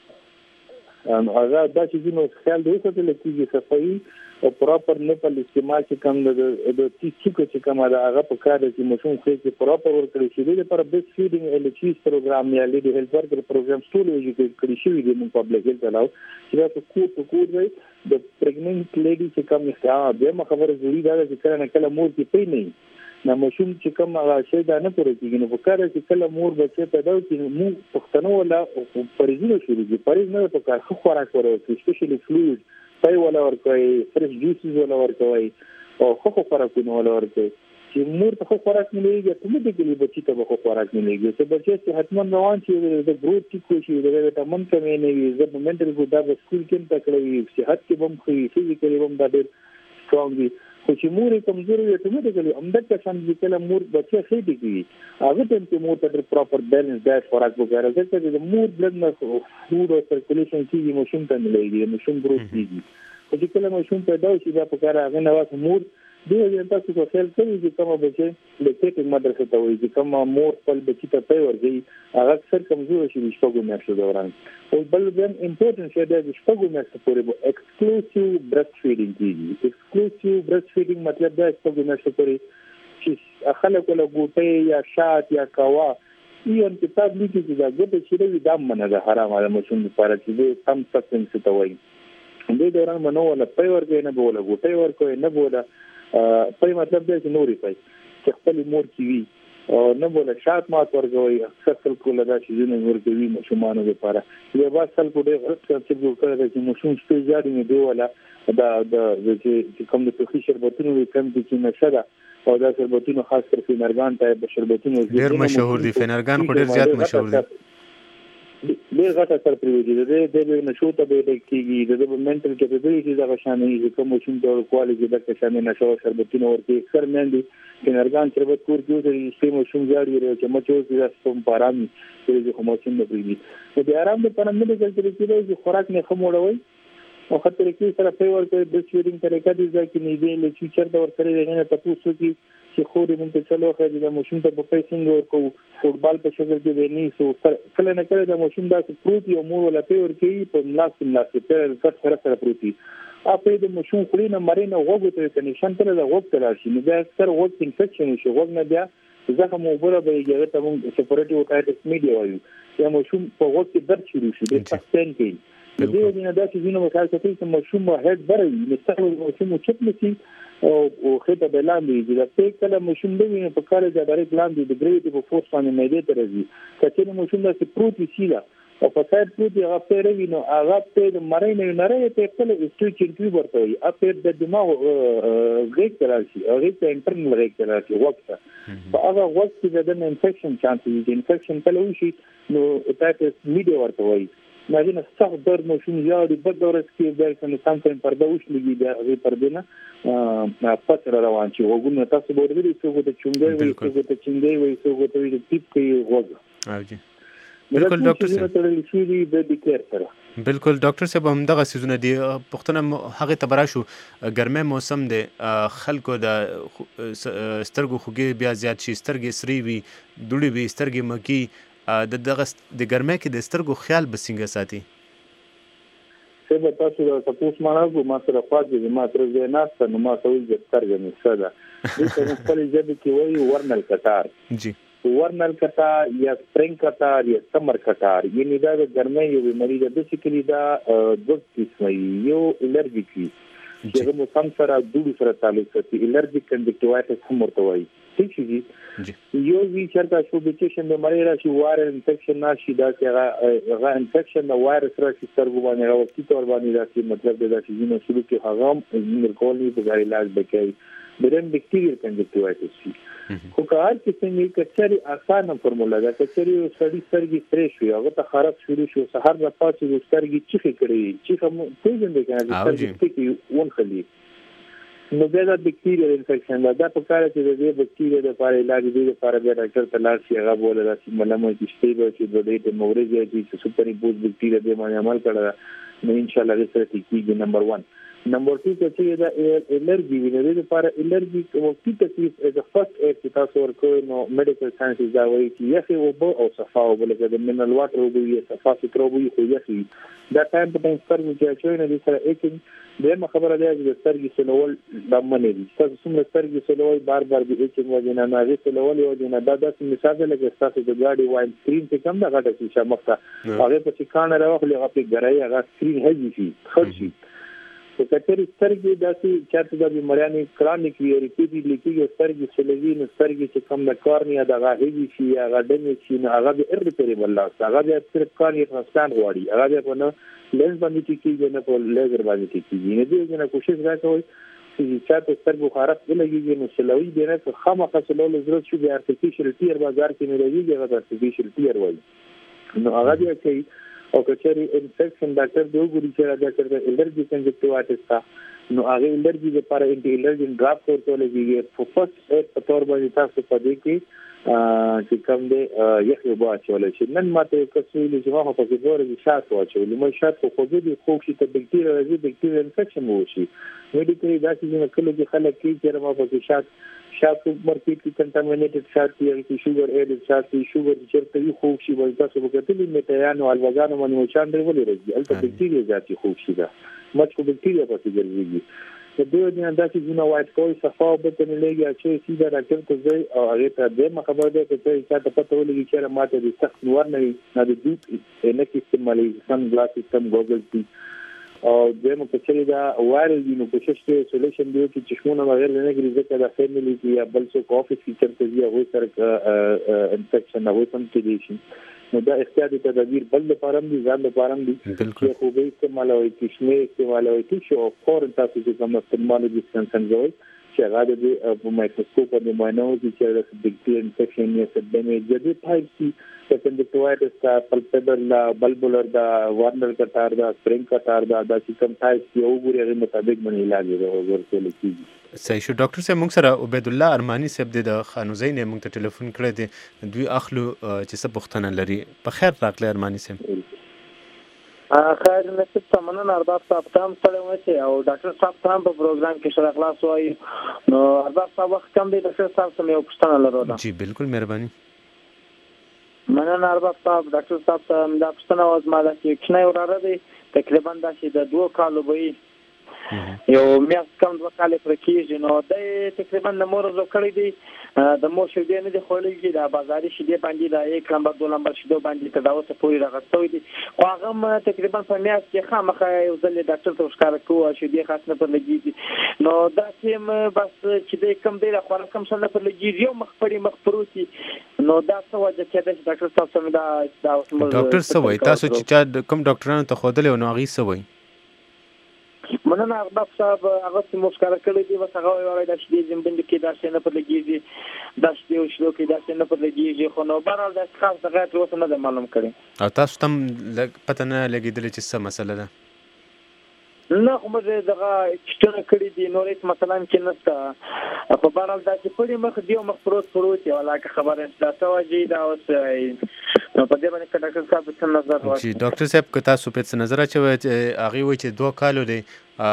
ان هغه دا چې نو خیال دی چې لکه صفائی او پراپر نیپل استعمال چې کوم د د تیڅکو چې کوم دا هغه په کار کې مشون خو چې پراپر ورکړي شي د پر بیس فیډینګ ال ایچ ایس پروګرام یا لیډ هیلث ورکر پروګرام ټول یو کړي شي د مون پبلک هیلث علاوه چې دا کو کو کو دی د پریګننت لیډي چې کوم ښه به خبره ضروري ده چې کله نه کله مور کې پي نه نو مشون چې کوم هغه شی دا نه پوره کیږي نو په کار چې کله مور بچي پیدا وکړي مو پښتنو ولا پرېزونه شروع دي پرېز نه په کار خو خوراک ورکړي سپیشلی فلوید پای ولا ورکوي فرش جوسز ولا ورکوي او خو خو خوراکونه ولا ورکوي چې مور ته خو خوراک نه لګي ته مې دګلي بچي ته خو خوراک نه لګي چې بچي چې حتما روان شي د ګروث ټیکو شي د وټامین کمې نه وي د منټل ګوډا د سکول کې تکړه صحت کې بم خو فزیکلی بم دا ډېر سترونګ دي خو چې مور کمزوري وي ته مې دګلي همدغه شان چې کله مور بچي ښه دي هغه ټیم کې مور ته پراپر بیلنس ډایټ خوراک وکړي ځکه چې مور بلډ نه فود او سرکولیشن کې مشوم ته نه لګي مشوم ګروث کیږي خو چې کله مشوم پیدا شي دا په کار هغه نه واسه مور دیو چې تاسو کو خیال کوي چې کوم بچي د ټیټ مدرسې ته وایي چې کوم مور خپل بچی ته پي ورګي هغه اکثر کمزور شي د شپږو میاشتو دوران او بل ډېر امپورټنت شی دی د شپږو میاشتو پورې به ایکسکلوسیو برست فیډینګ کیږي ایکسکلوسیو برست فیډینګ مطلب دا شپږو میاشتو پورې چې خلک له ګوتې یا شات یا کوا ایون کتاب لیکي چې دا ګوتې چې دا منه ده حرامه ده مشون لپاره چې کم سبستنس ته وایي د دوران منو ولا پي ورګي نه بوله ګوتې ورکوي نه بوله په مطلب دی چې نوري پي چې خپل مور کی وی او نه بوله شات مات ورګوي اکثر خلکو له دا چې نه ورګوي مشمانو لپاره یو با خلکو ډېر چې ګوکړه چې مشوم ستې جاري نه دی ولا دا د چې کوم د توخي شربتونو کم دي چې نشدا او دا شربتونو خاص کر فینرګان ته شربتونو ډېر مشهور دي فینرګان خو ډېر زیات مشهور دي ډېر غټه سر پریوږي د دې نشو ته به کېږي د منټل کیپابیلیټي دا شامل دي کوم چې د کوالټي د شامل نشو شربتونه ورته اکثر مندي فینرګان شربت کور کې د سیمو شوم جاری لري چې مچو چې سم پارامي چې کوم چې نه پریږي د آرام لپاره نه دي چې خوراک نه خموړوي او خاطر کې سره په ورته د شیرینګ طریقه دي چې نه دی له چې چرته ورته نه تاسو کې چې خو دې مونږ ته چلو خو د ماشوم ته په پیسنګ ورکو فوټبال په شکل کې ونی سو کله نه کله د ماشوم دا پروتي او مور ولا په ورکی په ملاس ملاس په کټ سره سره پروتي اپې د ماشوم خلینو مرینه وګو ته کنيشن تر د وګ تر شي نو دا اکثر وګ انفیکشن شي وګ نه بیا زخم وګړه به یې ته مونږ سپورټیو کایټس میډیا وایو یا ماشوم په وګ کې درد شروع شي د پاکستان کې د دې نه دا چې زینو مثال څه چې ماشوم هډ بري مستقل ماشوم چپ نشي او خېټه بلاندې چې دا په کله ماشوم دی په کار د ډایرکټ لاندې د ګریویټي په فورس باندې مېده ته راځي کله ماشوم دا چې پروتي سیلا او په ساید پروتي هغه پیروي نو هغه په د مړی نه نری ته خپل سټیچ انټری ورته وي اپ د دماغ غیږ ته راشي هغه ته انټرنل غیږ ته راشي وخت په هغه وخت کې د انفیکشن چانس دي انفیکشن کله وشي نو تاسو میډیا ورته وي ماجنه سخت درد ماشوم یاري بد دورس کې د کنه سم ټایم پرده وشلږي د هغه پرده نه پاتره روان شي وګونه تاسو به ورته څه د چونګي وي څه د چنګي وي څه د وی د ټیپ کې وګ او جی بالکل ډاکټر صاحب بالکل ډاکټر صاحب هم دغه سيزونه دي پښتنه هغه تبرا شو ګرمه موسم دی خلکو د سترګو خوږی بیا زیات شي سترګې سری وي دوړي وي سترګې مکی د دغه د ګرمه کې د سترګو خیال بسنګ ساتي څه به تاسو د تاسو مانغو ما سره پاتې ما تر دې ناست نو ما ته وځ سترګې مې ساده دې په خپل ځای کې وایي ورنل کټار جی ورنل کټار یا سپرینګ کټار یا سمر کټار یعنی دا د ګرمۍ یو بیماری ده د شکلی دا د قسمه یو الرجیک وي چې موسم سره د دوړو سره تعلق لري الرجیک کنجکټیوایټس هم ورته وایي ٹھیک شي یو وی چرته شو بیچشن د مریض راشي وایرل انفیکشن ناشي دا چې هغه انفیکشن د وایرس راشي سترګو باندې راوځي تور باندې راشي مطلب دا چې نو شروع کې هغه مرکولي په غیر علاج بکای برن بیکټیریل کنجکټیوایټس شي خو کار چې څنګه کچري اسانه فرموله ده کچري سړی سرګي فرش وي هغه ته خراب شروع شو سحر د پاتې د سرګي چیخي کړی چې کوم څه دې کنه سرګي کې ون خلی نو بیا د بیکټیریل انفیکشن دا په کار چې د دې بیکټیریا د لپاره علاج دی لپاره بیا ډاکټر ته لاړ شي هغه بوله چې ملمه چې سټیبل چې د دې مورز چې سپری بوز بیکټیریا به باندې عمل کړه نو ان شاء الله رسره کیږي نمبر ون نمبر two چې دا الرجی ویني د لپاره الرجی او کی تکلیف از فرست ایډ چې تاسو ورکوي نو میډیکل ساينس دا وایي چې یخي او بو او صفا او بل د منرال واټر او بو صفا سترو بو خو یخي دا ټایم په ټایم سترګې چې اچوي نه د سره اکینګ دغه خبره ده چې سترګې سلول د منې دي تاسو څومره سترګې سلول بار بار د اکینګ وجنه نه غي سلول یو دینه دا د مثال لکه تاسو د ګاډي واین سکرین څخه کم دا غټه شي مخته هغه په څکانه راوخلي هغه په ګرای هغه سکرین هجی شي خرشي په کتري سترګې داسې چاته د بیماریانو کرونیک وی ریپیټډ لیکي سترګې سلوي نو سترګې چې کم د کارنیا د غاهي شي هغه دمه شي نو هغه به ارریپیریبل لاس هغه به صرف کارنیا ترانسپلانت غواړي هغه به نه لنز باندې کیږي نه په لیزر باندې کیږي نه دی نه کوشش راکوي چې چاته سترګو خراب لګیږي نو سلوي دی نه خامخا سلول ضرورت شي د ارتفیشل ټیر بازار کې نه لګیږي هغه ارتفیشل ټیر وایي نو هغه دی چې او کچري انفیکشن ډاکټر دی وګوري چې ډاکټر د الرجی کنجکټیوایټس تا نو هغه الرجی لپاره انټي الرجن ډراپ ورکول کېږي په فرست ایډ په تور باندې تاسو په دې کې چې کوم دی یخي وبا چول شي نن ماته کسویل چې ما په کې ډور دي شات واچول نو شات خو خو دې خو شي ته بکټیریا راځي بکټیریا انفیکشن وشي میډیکلی دا چې کله چې خلک کې چې ما په کې شات شات مارکیټ کې کنټامینیټډ شات کې شوګر اډ شات کې شوګر چیرته یو خو شي ول تاسو وکړئ میټایانو الوزانو باندې وچان دی ولې راځي البته بکټیریا ذاتي خو شي دا مچ کو بکټیریا پاتې ګرځي د دې نه دا چې جنا وایټ کوي صفا به ته لګي چې سیده ډاکټر ته ځي او هغه ته د خبر ده چې چې پته ولګي چې ماته د سخت نور نه نه د دوی نه کې استعمالي سن ګلاس سیستم ګوګل پی او دمو په چې دا وایرل دی نو کوشش کوي سولوشن دی چې چشمونه بغیر نه کېږي ځکه دا فیملی کې یا بل څه کوفي فیچر ته دی هغه سره انفیکشن هغه سم کېږي نو دا احتیاطي تدابیر بل لپاره دي ځان لپاره دي چې خو به استعمالوي کشمه استعمالوي چې او فورن تاسو چې کوم استعمال دي څنګه چې هغه د په مایکروسکوپ باندې معاینه وکړي چې د بکټیریا انفیکشن یا څه د جدي ټایپ سي کنجکټیوایټس کا پلپبل لا بلبولر دا وارنر کټار دا سپرینګ کټار دا د کوم ټایپ یو غوړي هغه مطابق باندې علاج ورکول کیږي صحیح شو ډاکټر صاحب موږ سره عبید الله ارمانی صاحب د خانوزین موږ ته ټلیفون کړی دی دوی اخلو چې څه پوښتنه لري په خیر راغلی ارمانی صاحب خیر نصیب تمنن ارباب صاحب تام سره وچه او ډاکټر صاحب تام په پروګرام کې شرح خلاص وای نو ارباب صاحب وخت کم دی ډاکټر صاحب سم یو پوښتنه لرو جی بالکل مهرباني مننه ارباب صاحب ډاکټر صاحب ته دا پوښتنه وځه ما دا چې کښنه وراره دی تقریبا دا چې د دوه کالو به یو میاس کم دوه کال پر کېږي نو د تقریبا د مور زو کړی دی د مور شیدې نه دي خوړلې د بازاري شیدې باندې د یک نمبر دوه نمبر شیدو باندې تداوسه پوری راغستوي دي خو هغه تقریبا په میاس کې خامخا یو ځل ډاکټر ته ښکار کوو شیدې خاص نه پر لګیږي نو دا چې بس چې د کم دی خو کم څه نه پر لګیږي یو مخ پرې مخ پروتي نو دا څه وجه کې د ډاکټر صاحب سم دا ډاکټر سوي تاسو چې کوم ډاکټرانو ته خودلې نو هغه سوي مننه ارباب صاحب هغه چې مشکل کړی دی وس هغه وایي دا چې زمبند کې دا څه نه پر لګیږي دا چې یو شلو کې دا څه نه پر لګیږي خو نو بهرحال دا خاص دغه تر اوسه نه معلوم کړي او تاسو تم پته نه لګیدل چې څه مسله ده نه خو موږ دغه چټنه کړی دی نو هیڅ مثلا کې نشته په بهرحال دا چې پړې مخ دی مخ پروت پروت یو علاقه خبره دا توجه دا اوس نو په دې باندې ډاکټر صاحب څه نظر واچي چې ډاکټر صاحب که تاسو په څه نظر اچوي هغه وایي چې دوه کالو دی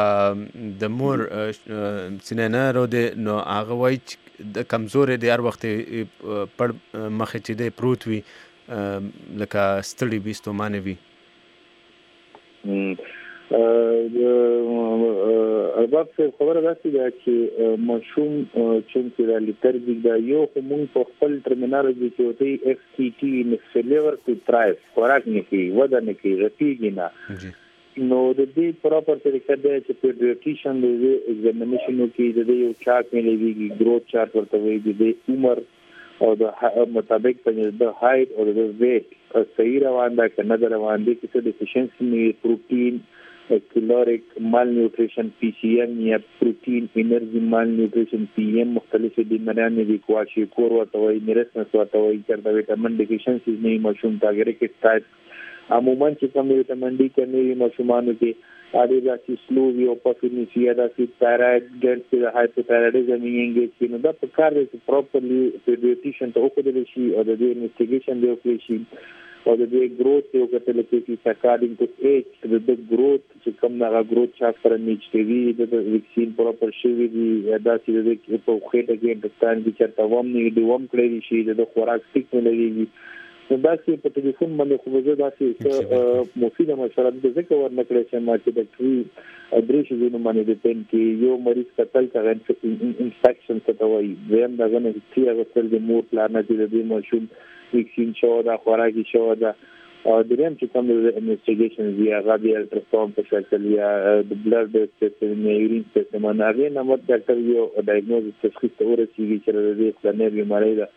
د مور سینه رو دی نو هغه وایي چې د کمزور دی هر وخت پړ مخ چې دی پروت وي لکه ستړي وي ستومانه وي ارباب څه خبره ده چې مشوم چې د لیټرجی د یو کوم په خپل ټرمینالوژي کې وته اف ټي ټي نسلیور ټو ترایف خوراک نه کی ودا نه کی رپیږي نه نو د دې پراپر طریقه ده چې پیډیاټریشن د ایگزامینیشن کې د یو چارت مليږي ګروث چارت ورته وایي د عمر او د مطابق په د هایټ او د ویټ صحیح روان ده کنه د روان دي چې د ډیفیشنسي پروتین کیلوریک مال نیوټریشن پی سی ایم یا پروتین انرژي مال نیوټریشن پی ایم مختلفې بیماریانې دي کواشي کور ورته وایي نیرسنس ورته وایي چې د وټامین ډیفیشنسي نه مشوم تاګره کې ټایپ عموما چې کوم وټامین ډي کې مشومانو کې اړې راځي سلو وی او پافینیسیا د تایراید ګډ د هایپوتایرايډزم انګیج کینو دا په کار دي پراپرلی پیډیاټریشن ته وکړل شي او د دې انویسټیګیشن دی وکړي شي او د دې ګروث یو کتل کې اکارډینګ ټو ایج د ګروث چې کوم نه ګروث چا سره میچ کوي د ویکسین پراپر شي دی دا چې د په خېټه کې انډستان کې چرته ووم نه دی ووم کړی شي د خوراک سټیک نه لګي نو دا چې په ټلیفون باندې خو زه دا چې مفیده مشوره د ذکر ورنکړې چې ما چې د ټری درې شي نو باندې د پین کې یو مریض قتل کړي انفیکشن څه وایي زم دا غنه چې هغه تل د مور پلان نه دی د مشوم ویکسین شو دا خوراکي شو دا او دریم چې کوم د انویسټیګیشن وی هغه د الټراساوند په شکل یا د بلډ سیستم یا یورین سیستم نه هغه نه مت ډاکټر یو ډایګنوز تشخیص ته ورسیږي چې د دې پلانې بیماری ده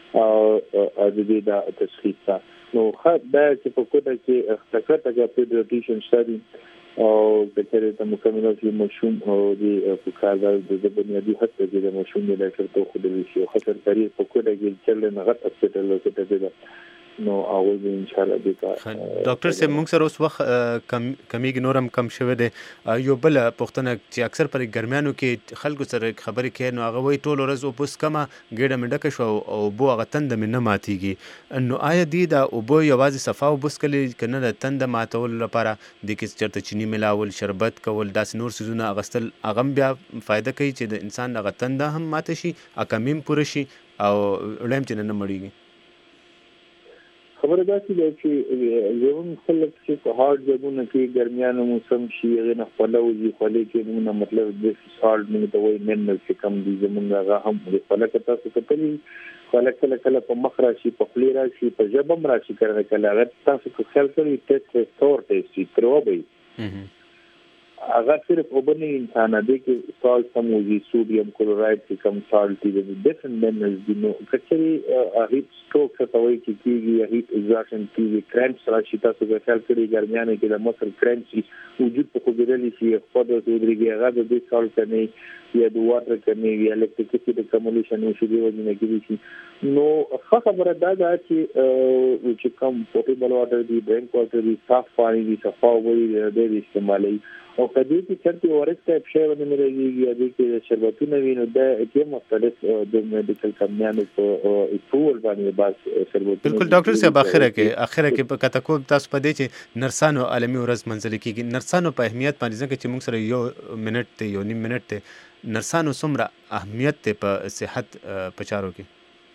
او د دې دا تشخیص نو خا دا چې په کوټه کې تکړه تکړه پیډیاټریشن شادي او د کېره د مکمل شي مشوم او د فکر د بنیادی حق د مشوم د ډاکټر ته خو د ویشو خطر کاری په کوټه کې چې نه غټ هسپټل کې ده نو اول به ان شاء الله د ډاکټر سه موږ سره اوس وخت کم کمیږي نورم کم شوه دی یو بل پښتنه چې اکثر پر ګرمیانو کې خلکو سره خبرې کوي نو هغه وی ټول ورځ او پوس کما ګډه منډه شو او بو هغه تند من نه ماتيږي نو آیا دی دا او بو یوازې صفا او بوس کلی کنه د تند ماتول لپاره د کې چرته چینی ملاول شربت کول داس نور سيزونه اغستل اغم بیا فائدہ کوي چې د انسان هغه تند هم مات شي اکمیم پوره شي او لم چې نه مړیږي خبره دا چې زمون خلک چې په هارد ځګونه کې ګرمیانو موسم شي غنه خپلوږي خلک کې نو مطلب د سالټ نه د وای منل چې کم دي زمونږ هغه هم د خلک تاسو کتلی خلک کله کله په مخ راشي په خلی راشي په جبم راشي کړه کله هغه تاسو کو خیال کړئ ټیسټ ریسټور ټیسټ پروبي هغه صرف اوبني انسان دی کې سالټ سم وزي سوډیم کلوراید چې کم سالټ دي د ډیفرنٹ منرلز دي نو کچري هیټ سټروک څه وایي چې کیږي هیټ ایگزاشن کیږي کرامپس راشي تاسو په خیال کړئ ګرمیانه کې د مسل کرامپس وجود په خوګرلي شي په د دوی هغه د دې سالټ کني یا د واټر کني یا الکتریسيټي د کمولیشن شي دی وځي نه کیږي نو خبره دا ده چې چې کوم پوټیبل واټر دی ډرینک واټر دی صاف پانی دی صفا وي د دې استعمالي او کدی چې چرته ورسته شی ونه مليږي یا د کې شربتونه وینو د کې مختلف د میډیکل کمپنیانو په اپروول باندې باس شربتونه بالکل ډاکټر صاحب اخره کې اخره کې په کته کو تاسو په دې چې نرسانو عالمي ورځ منځل کېږي نرسانو په اهمیت باندې ځکه چې موږ سره یو منټ ته یو نیم منټ ته نرسانو څومره اهمیت ته په صحت په چارو کې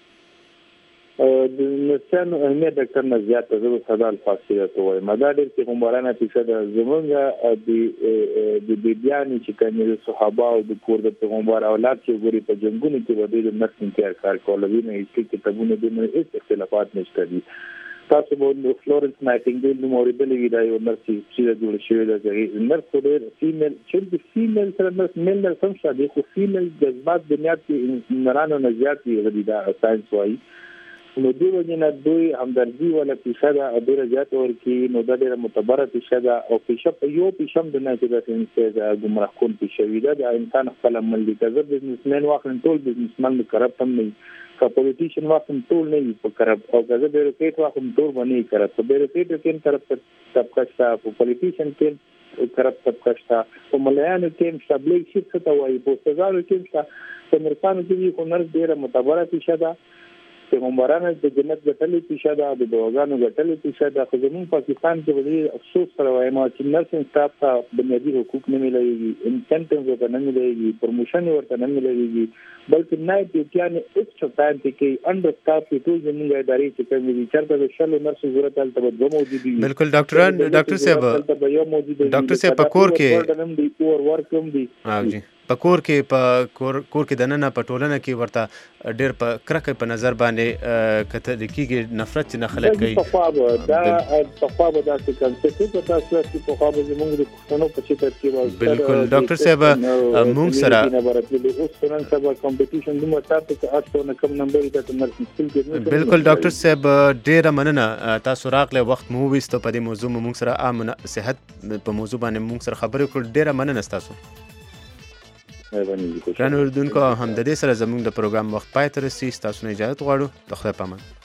د نرسانو اهمیت ډاکټر نه زیاته زو صدا الفاصله ته وای مدار کې همبارانه فیصد زمونږه د د بیان چې کني د صحابه او د کور د پیغمبر اولاد چې ګوري په جنگونو کې ودی د نرس انتظار کار کول وی نه هیڅ کتابونه د نه هیڅ اختلافات نشته دي تاسو به فلورنس نایټینګیل نو اوریدلې وی دا یو نرس چې جوړ شوی دا چې نرس ډېر فیمیل چې د فیمیل سره نرس میل نرس هم شاده خو فیمیل جذبات بنیاد کې نرانو نه زیات دی غوډه دا ساينس وایي نو دوی وجنه دوی همدردی ولا پیشاده ډیره زیات ورکی نو دا ډیره معتبره پیشاده او پیشه په یو پیشم د نه چې د انسان ګمراه کول پیشوي ده د انسان خپل عمل دي که زه بزنسمن واخلم ټول بزنسمن کرپټ هم نه که پولیټیشن واخلم ټول نه په کرپټ او که زه بیروکریټ واخلم ټول باندې کرپټ په بیروکریټ کې کرپټ طبقه شته په پولیټیشن کې کرپټ طبقه شته په مليانو کې شابلې شي څه ته وایي په سزارو کې شته په نرسانو کې خو نرس ډیره معتبره پیشاده پیغمبرانو د جنت ګټلې پیشه ده د دعاګانو ګټلې پیشه ده خو زموږ پاکستان کې ولې افسوس سره وایم چې نرسنګ سټاف ته بنیادي حقوق نه ملایږي انسنټیوز ورته نه ملایږي پروموشن ورته نه ملایږي بلکې نه پیټیان ایکسټرا ټایم کې انډر سټاف کې ټول زموږ ادارې چې کوم دي چرته د شلو نرسو ضرورت هلته به دوه موجود دي بالکل ډاکټران ډاکټر صاحب ډاکټر صاحب په کور کې اور ورکم دي جی په کور کې په کور کور کې دننه په ټولنه کې ورته ډېر په کرکه په نظر باندې کته د کیږي نفرت نه خلک کوي په خوا دا په خوا دا څه کنسپټ په تاسو کې په خوا به موږ د پښتنو په شکل کې بالکل ډاکټر صاحب موږ سره اوس څنګه سبا کمپټیشن دومره تاسو ته اټو نه کم نمبر ته نرسنګ سکول کې بالکل ډاکټر صاحب ډېر مننه تاسو راغله وخت مو وست په دې موضوع موږ سره عام صحت په موضوع باندې موږ سره خبرې کړو ډېر مننه تاسو ګران اوریدونکو هم د دې سره زموږ د پروګرام وخت پای ته رسي تاسو نه اجازه غواړو د خدای په امان